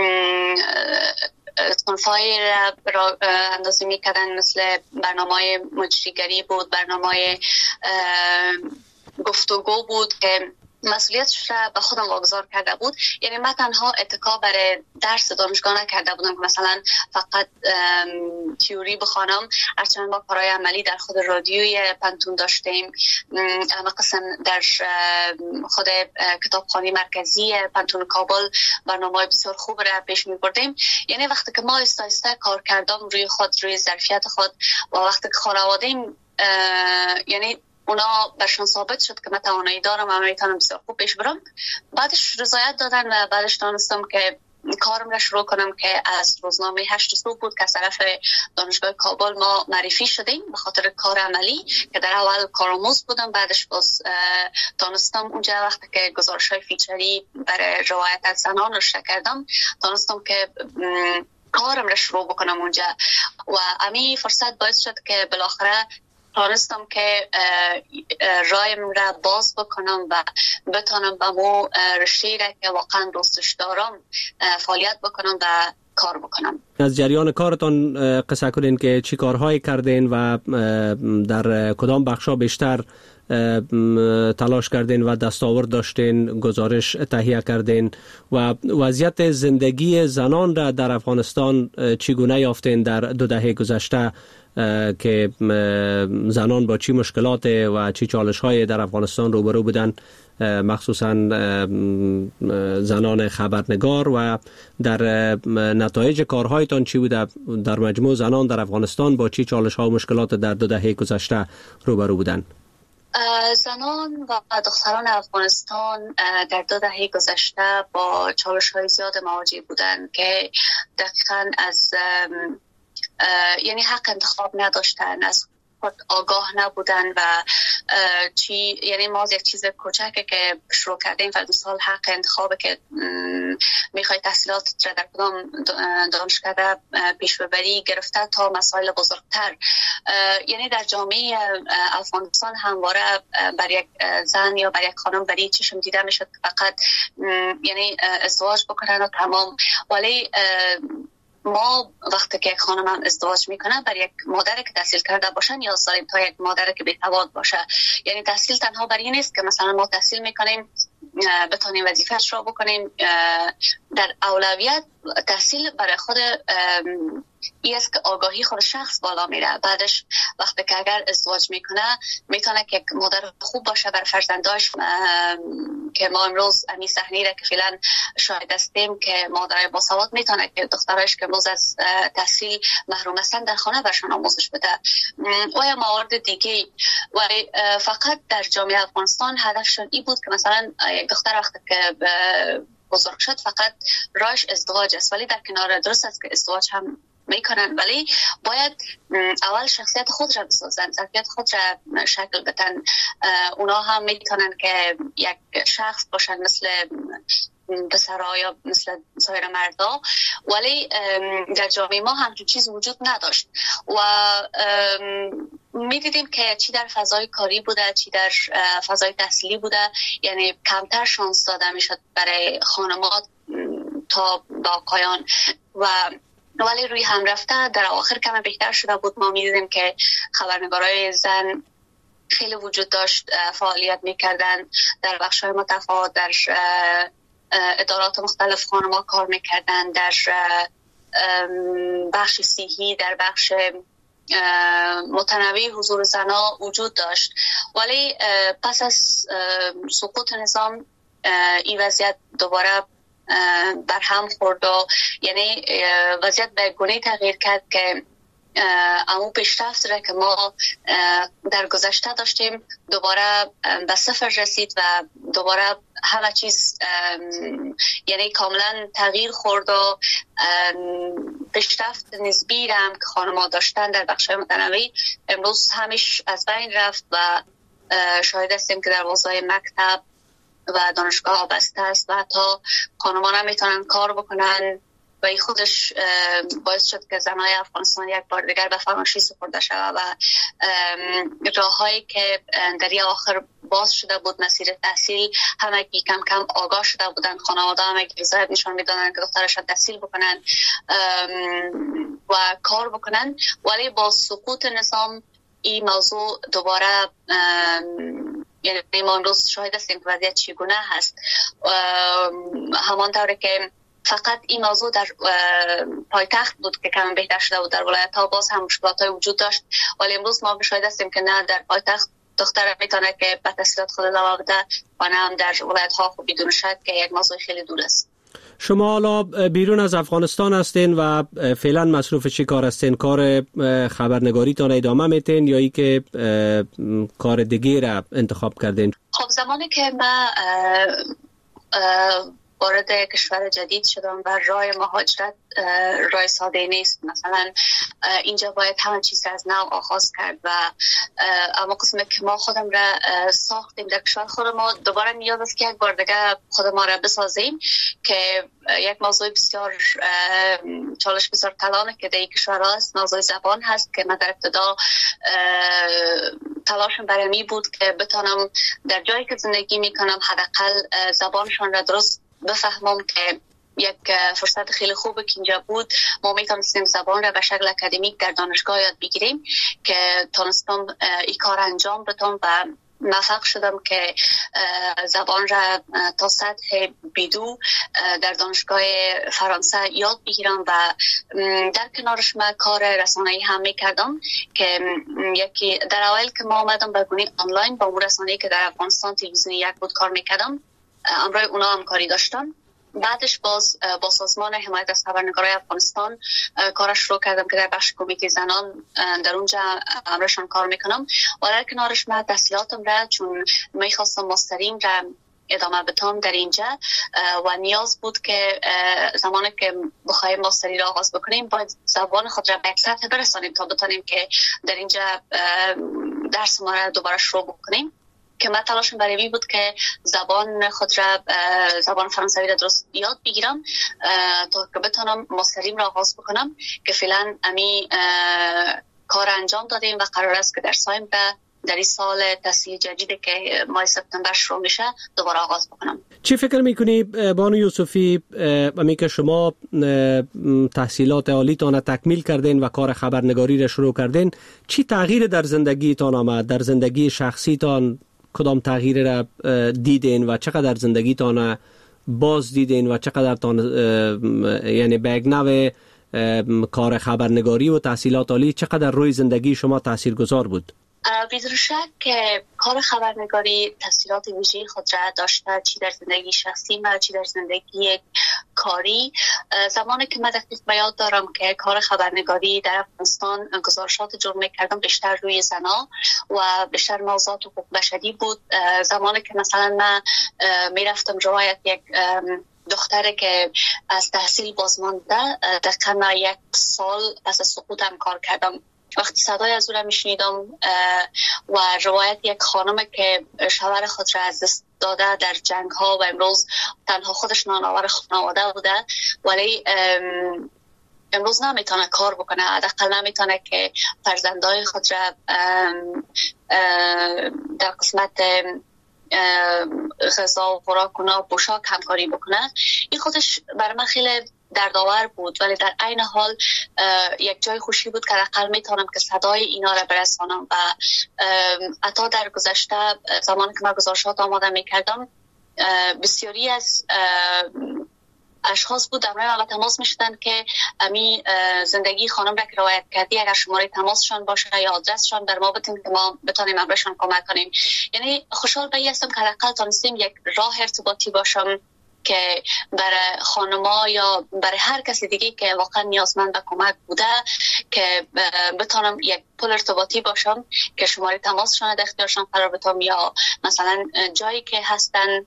صنفای را اندازی میکردن، مثل برنامه مجریگری بود، برنامه گفتگو بود که مسئولیتش را به خودم واگذار کرده بود. یعنی من تنها اتکا برای درس دانشگاه نکرده بودم که مثلا فقط تیوری بخوانم، هرچند ما کارهای عملی در خود رادیوی پنتون داشتیم، اما قسم در خود کتابخانه مرکزی پنتون کابل برنامه بسیار خوب را پیش می بردیم. یعنی وقتی که ما آهسته کار کردم روی خود، روی ظرفیت خود و وقتی که خانواده‌ام یعنی اونا برشان ثابت شد که من توانایی دارم و میتونم بسیار خوب پیش برم، بعدش رضایت دادن و بعدش دانستم که کارم را شروع کنم که از روزنامه 8 صبح بود که از طرف دانشگاه کابل ما معرفی شدیم به خاطر کار عملی که در اول کارآموز بودم. بعدش باز دانستم اونجا وقتی که گزارش‌های فیچری برای روایت از زنان رو کردم، دانستم که کارم را شروع بکنم اونجا و امی فرصت باعث شد که بالاخره تانستم که رایم را باز بکنم و بتانم به مو رشته را که واقعا دوستش دارم فعالیت بکنم و کار بکنم. از جریان کارتان قصه کنین که چی کارهایی کردین و در کدام بخشا بیشتر تلاش کردین و دستاورد داشتین، گزارش تهیه کردین و وضعیت زندگی زنان را در افغانستان چگونه یافتین در 2 دهه گذشته که زنان با چی مشکلات و چی چالش‌های در افغانستان روبرو بودن، مخصوصا زنان خبرنگار، و در نتایج کارهایتان چی بوده؟ در مجموع زنان در افغانستان با چی چالش‌ها و مشکلات در 2 دهه گذشته روبرو بودن؟ زنان و دختران افغانستان در 2 دهه گذشته با چالش‌های زیاد مواجه بودند که دقیقاً از یعنی حق انتخاب نداشتن، از خود آگاه نبودن و یعنی ما یک چیز کوچکه که شروع کردیم فرض مثال حق انتخابه که میخوای تحصیلات را در کدام دانشکده پیش ببری گرفته تا مسائل بزرگتر. یعنی در جامعه افغانستان همواره بر یک زن یا بر یک خانم بری چشم دیده میشد که فقط یعنی ازدواج بکنن و تمام. ولی ما وقتی که یک خانم هم ازدواج میکنه بر یک مادر که تحصیل کرده باشه نیاز داریم تا یک مادر که بی‌سواد باشه. یعنی تحصیل تنها بر این نیست که مثلا ما تحصیل میکنیم بتونیم وظیفه‌اش را بکنیم. در اولویت تحصیل برای خود این است که آگاهی خود شخص بالا میره. بعدش وقتی که اگر ازدواج میکنه میتونه که مادر خوب باشه بر فرزنداش، که ما امروز امی صحنه را که فعلا شاهد هستیم که مادرای باسواد میتونه که دخترایش که امروز از تحصیل محروم هستن در خانه برشان آموزش بده و یا موارد دیگه. ولی فقط در جامعه افغانستان هدفشون این بود که مثلا یک دختر وقتی که بزرگ شد فقط راهش ازدواج است، ولی در کنار درست است که ازدواج هم میکنن، ولی باید اول شخصیت خود را بسازن، ظرفیت خود را شکل بدن. اونا هم میتونن که یک شخص باشن مثل پسرها یا مثل سایر مردا، ولی در جامعه ما همچون چیز وجود نداشت و میدیدیم که چی در فضای کاری بوده چی در فضای تحصیلی بوده، یعنی کمتر شانس داده میشد برای خانمات تا با آقایان ولی روی هم رفته در آخر کم بهتر شده بود. ما میدیدیم که خبرنگارای زن خیلی وجود داشت، فعالیت میکردن در بخش‌های متفاوت، در ادارات مختلف خانم‌ها کار میکردن، در بخش صحی، در بخش متنوع حضور زنها وجود داشت. ولی پس از سقوط نظام این وضعیت دوباره بر هم خورد و یعنی وضعیت به گونه تغییر کرد که امو پیشرفت را که ما در گذشته داشتیم دوباره به صفر رسید و دوباره همه چیز یعنی کاملا تغییر خورد و پیشرفت نسبی را هم که خانم‌ها داشتن در بخش‌های متنوع امروز همیش از بین رفت و شاهد هستیم که در حوزه مکتب و دانشگاه بسته است و حتی خانم‌ها هم میتونن کار بکنن و این خودش باعث شد که زنای افغانستان یک بار دیگر به فراموشی سپرده شود و راه‌هایی که در این آخر باز شده بود مسیر تحصیل همه کم کم آگاه شده بودن، خانواده هم رضایت نشان میدادن که دخترشان تحصیل بکنن و کار بکنن. ولی با سقوط نظام این موضوع دوباره یعنی ما امروز شاهد هستیم که وضعیت چگونه هست. همانطور که فقط این موضوع در پایتخت بود که کم بهتر شده بود، در ولایت ها باز هم مشکلات های وجود داشت، ولی امروز ما شاهد هستیم که نه در پایتخت دختر میتونه که به تحصیلات خود ادامه بده و نه هم در ولایت ها خب بدون شک که یک موضوع خیلی دور است. شما حالا بیرون از افغانستان هستین و فعلا مصروف چی کار هستین؟ کار خبرنگاری تان ادامه میتین یا ای که کار دیگه را انتخاب کردین؟ خب زمانی که ما وارد کشور جدید شدم و راه مهاجرت راه ساده نیست، مثلا اینجا باید همه چیز از نو آغاز کرد و اما قسمه که ما خودم را ساختیم در کشور خود ما دوباره نیاز است که یک بار دیگه خود ما را بسازیم که یک موضوع بسیار چالش بسیار کلانه که در این کشور هست موضوع زبان هست که من در ابتدا تلاشم برای می بود که بتانم در جایی که زندگی میکنم حداقل زبانشان را درست بفهمم که یک فرصت خیلی خوبه که اینجا بود ما میتونستیم زبان را به شکل اکادمیک در دانشگاه یاد بگیریم که تونستم این کار انجام بدم و موفق شدم که زبان را تا سطح بیدو در دانشگاه فرانسه یاد بگیرم و در کنارش من کار رسانه‌ای هم میکردم که یکی در اول که ما آمدم به گونه آنلاین با اون رسانه‌ای که در افغانستان تلویزیون یک بود کار میکردم امروی اونا هم کاری داشتم. بعدش باز با سازمان حمایت از خبرنگارای افغانستان کارش شروع کردم که در بخش کمیته زنان در اونجا امرشان کار میکنم و در کنارش من تحصیلاتم را چون میخواستم ماسترین را ادامه بدم در اینجا و نیاز بود که زمانی که بخوایم ماستری را آغاز بکنیم باید زبان خود را به یک سطح برسانیم تا بتانیم که در اینجا درس ما را دوباره شروع بکنیم که من تلاشم برای این بود که زبان خود را زبان فرانسوی را درست یاد بگیرم تا که بتونم ماستریم را آغاز بکنم که فعلا امی کار انجام دادیم و قرار است که در سایمبر در این سال تحصیل جدیدی که ماه سپتامبر شروع میشه دوباره آغاز بکنم. چی فکر میکنی بانو یوسفی امی که شما تحصیلات عالیتان تکمیل کردین و کار خبرنگاری را شروع کردین چی تغییر در زندگیتان آمد، در زندگی شخصیتان کدام تغییر را دیدین و چقدر زندگیتان باز دیدین و چقدر یعنی به یک نوع کار خبرنگاری و تحصیلات عالی چقدر روی زندگی شما تاثیرگذار بود؟ بدون شک که کار خبرنگاری تاثیرات ویژه‌ای خود را داشته، چی در زندگی شخصی و چی در زندگی کاری. زمانی که من دقیق به یاد دارم که کار خبرنگاری در افغانستان گزارشات جور می‌کردم بیشتر روی زنا و بیشتر موضوعات حقوق بشری بود. زمانی که مثلا من میرفتم روایت یک دختره که از تحصیل بازمانده دقیقا 1 سال پس از سقوطم کار کردم. وقتی صدای از او را میشنیدم و روایت یک خانم که شوهر خود را از دست داده در جنگ ها و امروز تنها خودش نانآور خانواده بوده ولی امروز نمیتونه کار بکنه، حداقل نمیتونه که فرزندای خود را در قسمت غذا و خوراک و پوشاک همکاری بکنه. این خودش برای من خیلی دردآور بود ولی در عین حال یک جای خوشی بود که حداقل میتونم که صدای اینا را برسانم. و حتی در گذشته زمانی که من گزارشات آماده میکردم بسیاری از اشخاص بود در من تماس میشدن که امی زندگی خانم را که روایت کردی اگر شماره تماسشان باشه یا آدرسشان در ما بتیم که ما بتونیم امرشان کمک کنیم. یعنی خوشحال به این هستم که حداقل تونستیم یک راه ارتباطی باشم که برای خانما یا برای هر کسی دیگه که واقعا نیازمند به کمک بوده که بتونم یک پل ارتباطی باشم که شماره تماسشان در اختیارشان قرار بدم یا مثلا جایی که هستن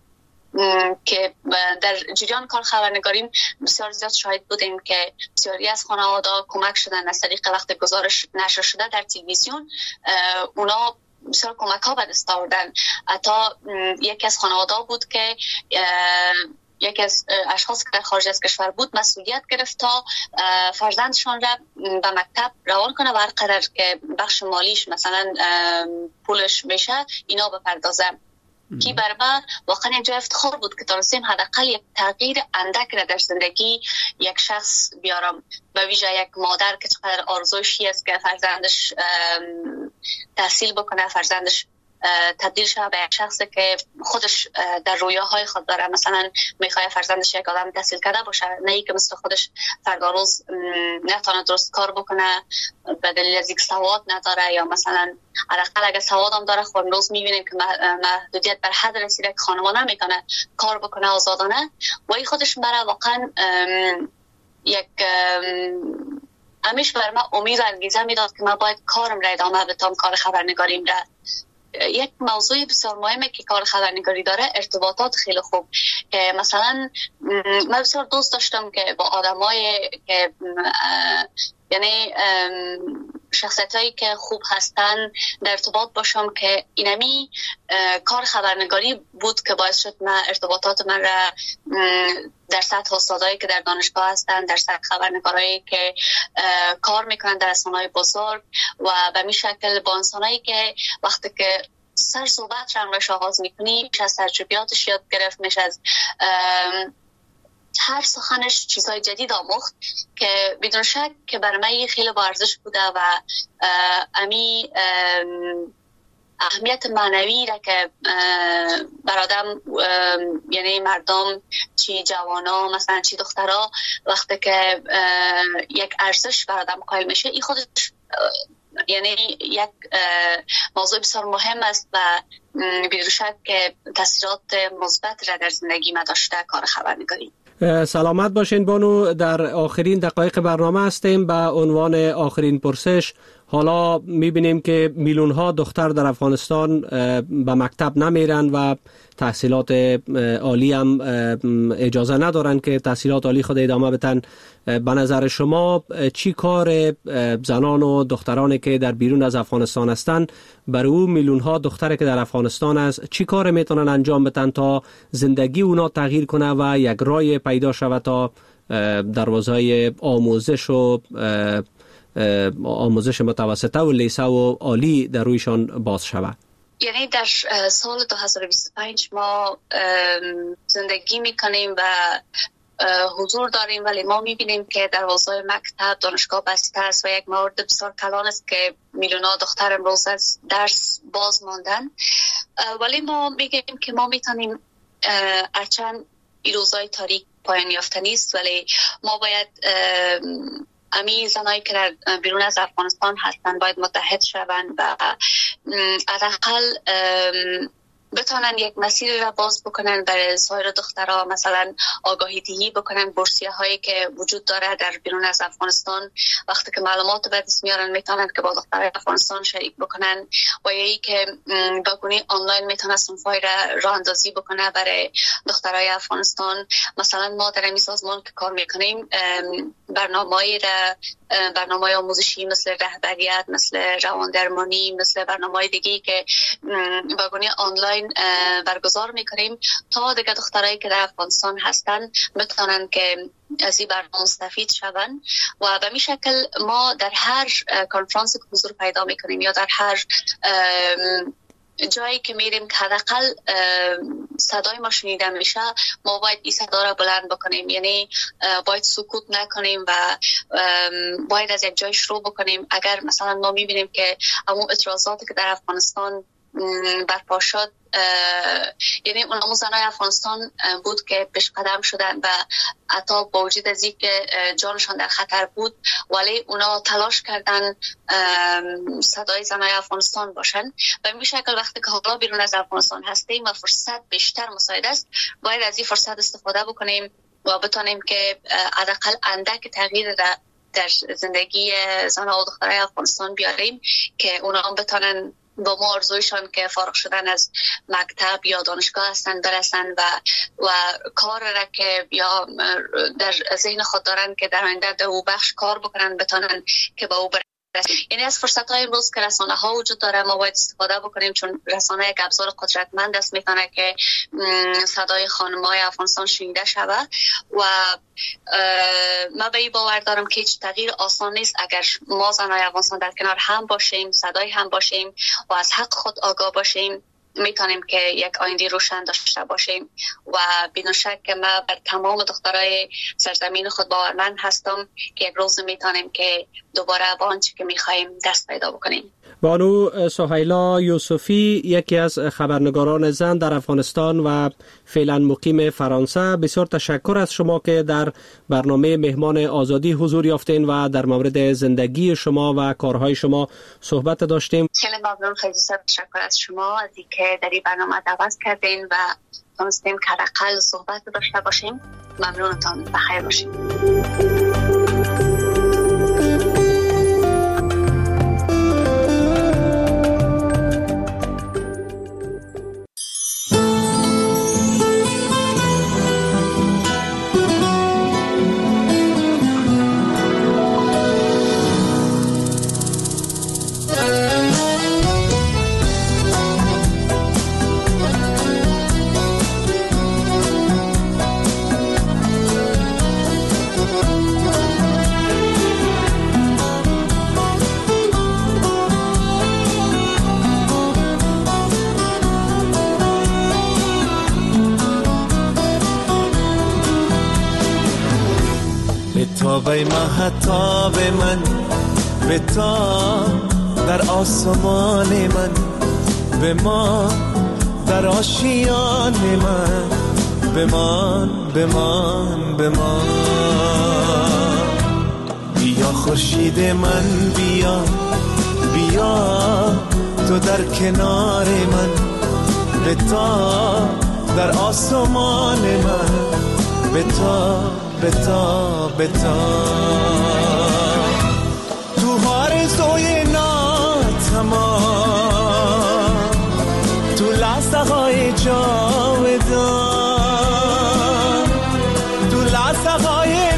که در جریان کار خبرنگاریم بسیار زیاد شاهد بودیم که بسیاری از خانواده کمک شدن از طریق وقت گزارش نشر شده در تلویزیون. اونا بسیار کمک ها به دست آوردن. حتی یکی از خانواده بود که یکی از اشخاص که در خارج از کشور بود مسئولیت گرفت تا فرزندشان را به مکتب روان کنه و هر قدر که بخش مالیش مثلا پولش میشه اینا بپردازه. کی برای من واقعا یک جای افتخار بود که تونستیم حداقل یک تغییر اندک را در زندگی یک شخص بیارم. به ویژه یک مادر که چقدر آرزوشی است که فرزندش تحصیل بکنه، فرزندش تبدیل شده به یک شخصی که خودش در رویاهای خود داره، مثلا میخواد فرزندش یک آدم تحصیل کرده باشه، نه ای که مثل خودش فردا روز نتونه درست کار بکنه به دلیل از اینکه سواد نداره یا مثلا حداقل اگه سواد هم داره خود روز میبینیم که محدودیت بر حد رسیده که خانواده نمیتونه کار بکنه آزادانه. و این خودش برای واقعا یک همیشه بر من امید و انگیزه میداد که من باید کارم را ادامه بدم، کار خبرنگاریم را. یک موضوع بسیار مهمه که کار خبرنگاری داره ارتباطات خیلی خوب. مثلا من بسیار دوست داشتم که با آدمای که یعنی شخصیتایی که خوب هستن در ارتباط باشم که اینمی کار خبرنگاری بود که باعث شد من ارتباطات من را در سطح استادایی که در دانشگاه هستن، در سطح خبرنگارایی که کار میکنن در رسانه‌های بزرگ و به می شکل با انسانایی که وقتی که سر صحبت رو آغاز میکنی میشه از تجربیاتش یاد گرفت، میشه از هر سخنش چیزهای جدید آموخت که بدون شک که برای من خیلی با ارزش بوده و امی اهمیت معنوی را که بر آدم یعنی مردم چی جوانا مثلا چی دخترها وقتی که یک ارزش بر آدم قائل میشه این خودش یعنی یک موضوع بسیار مهم است و بدون شک که تاثیرات مثبت را در زندگی ما داشته کار خبرنگاری. سلامت باشین بانو، در آخرین دقایق برنامه هستیم. به عنوان آخرین پرسش، حالا میبینیم که میلیون ها دختر در افغانستان به مکتب نمیرن و تحصیلات عالی هم اجازه ندارن که تحصیلات عالی خود ادامه بدن. به نظر شما چی کار زنان و دخترانی که در بیرون از افغانستان هستند برای او میلیون ها دختری که در افغانستان است چی کار میتونن انجام بدن تا زندگی اونا تغییر کنه و یک راه پیدا شود تا دروازهای آموزش متوسطه و لیسه و عالی در رویشان باز شود؟ یعنی در سال 2025 ما زندگی میکنیم و حضور داریم، ولی ما میبینیم که دروازه مکتب دانشگاه بسته است و یک مورد بسیار کلان است که میلیون‌ها دختر امروز از درس باز ماندن. ولی ما میگیم که ما میتونیم هرچند این روزای تاریک پایان یافته نیست، ولی ما باید امی زنایی که در بیرون از افغانستان هستند باید متحد شوند و حداقل بتونن یک مسیر را باز بکنن برای سایر دخترها، مثلا آگاهی دهی بکنن، بورسیه هایی که وجود داره در بیرون از افغانستان وقتی که معلومات به دست میارن میتونن که با دخترای افغانستان شریک بکنن، و یکی که با گونه آنلاین میتونن صنفای راه اندازی بکنه برای دخترای افغانستان. مثلا ما در این سازمان که کار میکنیم برنامه‌های آموزشی مثل رهبریت، مثل رواندرمانی، مثل برنامه‌های دیگه که با گونه آنلاین برگزار میکنیم تا دیگه دخترایی که در افغانستان هستن بتونن که از این برنامه مستفید شون. و به این شکل ما در هر کنفرانس که حضور پیدا میکنیم یا در هر جایی که میریم که حداقل صدای ما شنیده میشه، ما باید این صدا را بلند بکنیم، یعنی باید سکوت نکنیم و باید از یک جای شروع بکنیم. اگر مثلا ما میبینیم که همون اعتراضاتی که در افغانستان برپا شد، یعنی اون زنای افغانستان بود که پیش قدم شدن و حتی با وجود از اینکه جانشان در خطر بود ولی اونا تلاش کردن صدای زنای افغانستان باشن. به این شکل وقتی که حالا بیرون از افغانستان هستیم و فرصت بیشتر مساعد است، باید از این فرصت استفاده بکنیم و بتونیم که حداقل اندک تغییر در زندگی زنها و دخترای افغانستان بیاریم که اونا هم بتونن با ما آرزویشان که فارغ شدن از مکتب یا دانشگاه هستن برسن و کار را که یا در ذهن خود دارن که در آینده در او بخش کار بکنن بتونن که با او برسن. یعنی از فرصت های امروز که رسانه ها وجود داره ما باید استفاده بکنیم، چون رسانه یک ابزار قدرتمند است، میتونه که صدای خانم های افغانستان شنیده شود. و من به این باور دارم که هیچ تغییر آسان نیست اگر ما زنهای افغانستان در کنار هم باشیم، صدای هم باشیم و از حق خود آگاه باشیم، میتونیم که یک آینده روشن داشته باشیم. و بدون شک که من بر تمام دخترای سرزمین خود باورمند هستم که یک روز میتونیم که دوباره به آنچه که میخوایم دست پیدا بکنیم. بانو سهیلا یوسفی، یکی از خبرنگاران زن در افغانستان و فعلا مقیم فرانسه، بسیار تشکر از شما که در برنامه مهمان آزادی حضور یافتین و در مورد زندگی شما و کارهای شما صحبت داشتیم. خیلی ممنون، خیلی تشکر از شما از اینکه در این برنامه دعوت کردین و تونستیم که حداقل صحبت داشته باشیم. ممنونتان، بخیر باشید. به مهتاب من، به تا در آسمان من، به ما در آشیان من، بمان بمان بمان. بیا خورشید من، بیا بیا تو در کنار من، به تا در آسمان من، به تا بتا بتا. تو آرزوی ناتمام، تو لحظه های جاودان، تو لحظه های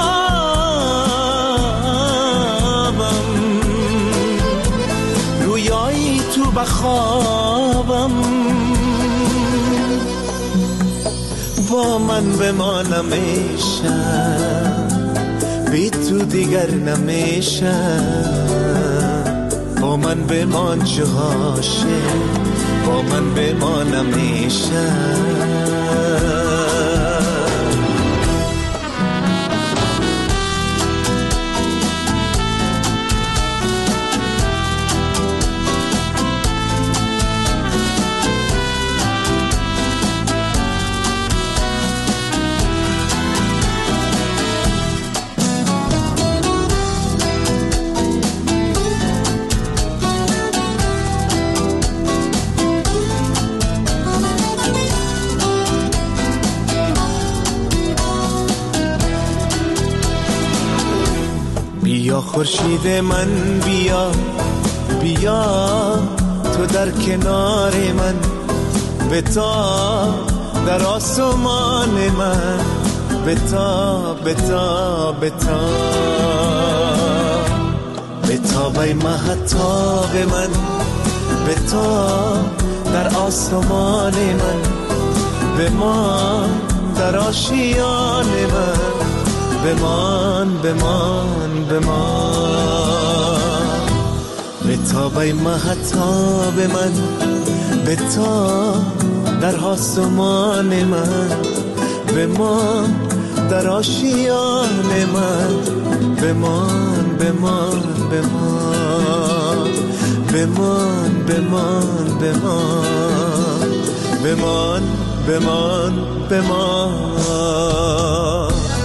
نامم، رویایی تو بخوابم، با من بمان میشه، بی تو دیگر نمیشه، با من بمان جهاشه، با من بمان نمیشه. خورشید من بیا بیا تو در کنار من بتا در آسمان من بتا بتا بتا بتا بی مهتاب من بتا در آسمان من بمان در آشیان من بمان بمان بمان بتا بی مهتاب من بتا در آسمان من بمان در آشیان من بمان بمان بمان بمان بمان بمان بمان بمان بمان